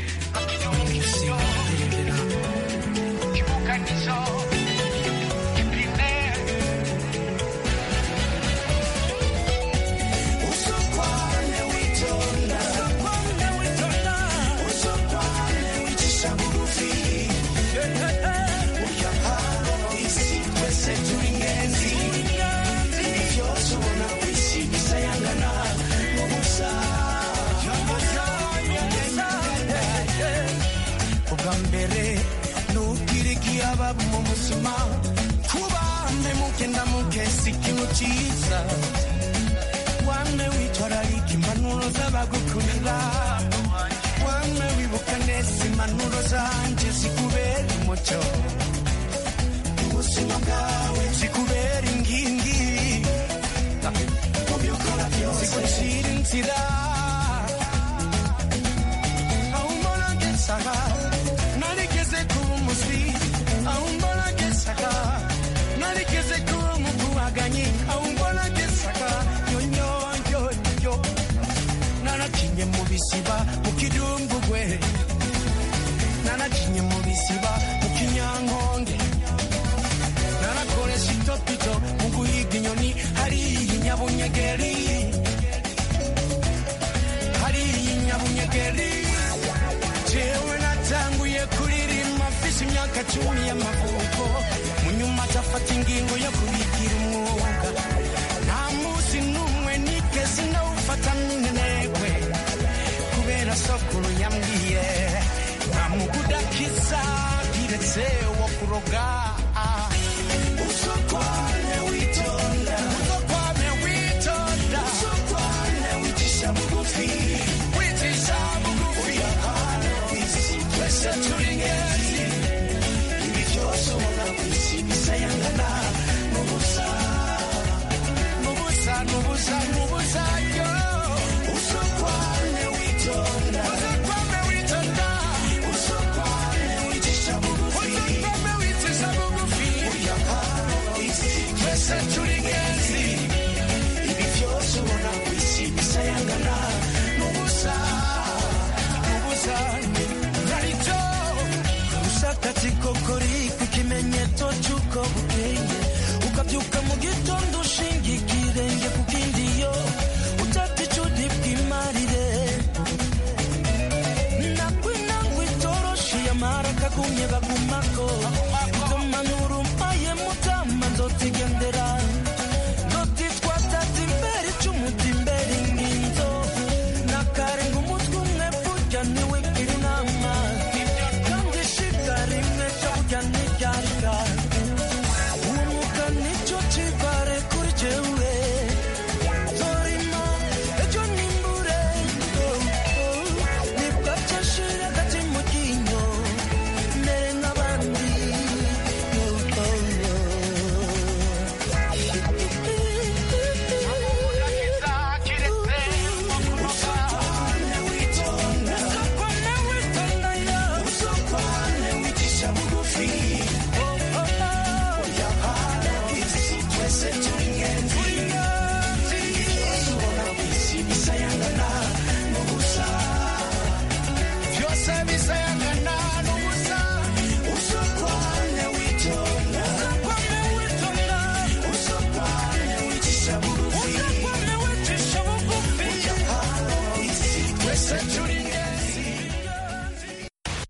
Speaker 11: mumuzima kubambe mukenda mukesi ikintu cyiza, wame witwararika impanuro z'abagukurira, wame wibuka neza impanuro zanje zikubera umucyo, ubuzima bwawe zikubera ingingi, mu byo ukora byose zigucira inzira, aho umbona ngesaha narigeze kuba umuswi, aho umbona ngesaha narigeze kuba umukubaganyi, aho umbona ngesaha yonyonyoyo nanakinye mu bisiba mu kidumbugwe, nanakinye mu bisiba mu kinyankonge, nanakoresha itopito mu guhiga inyoni hariya inyabunyegeri, hariya inyabunyegeri, jewe natanguye kuririmba mfise imyaka 10 y'amavuko, munyuma atafata ingingo yo kubigira umwuga, nta munsi n'umwe nigeze ndawufata minenegwe, kubera sokuru yambwiye nta mugudakiza kiretse wo kuroga, usokwane witonda, usokwane witonda, usokwane wicisha bugufi, wicisha bugufi, twese turi ngezi, ibi byose ubona ku isi bisayangana n'ubusa, n'ubusa, n'ubusa, n'ubusa, yo usokwane witonda, usokwane witonda, usokwane wicisha bugufi, usokwane wicisha bugufi, twese turi ngezi, ibi byose ubona ku isi bisayangana n'ubusa, n'ubusa, rarito usakati kokori ku kimenyetso cy'uko bukeye, ukabyuka mu gitondo ushinga ikirenge ku kindi yo utata icudi bw'imarire, bagumye bagumye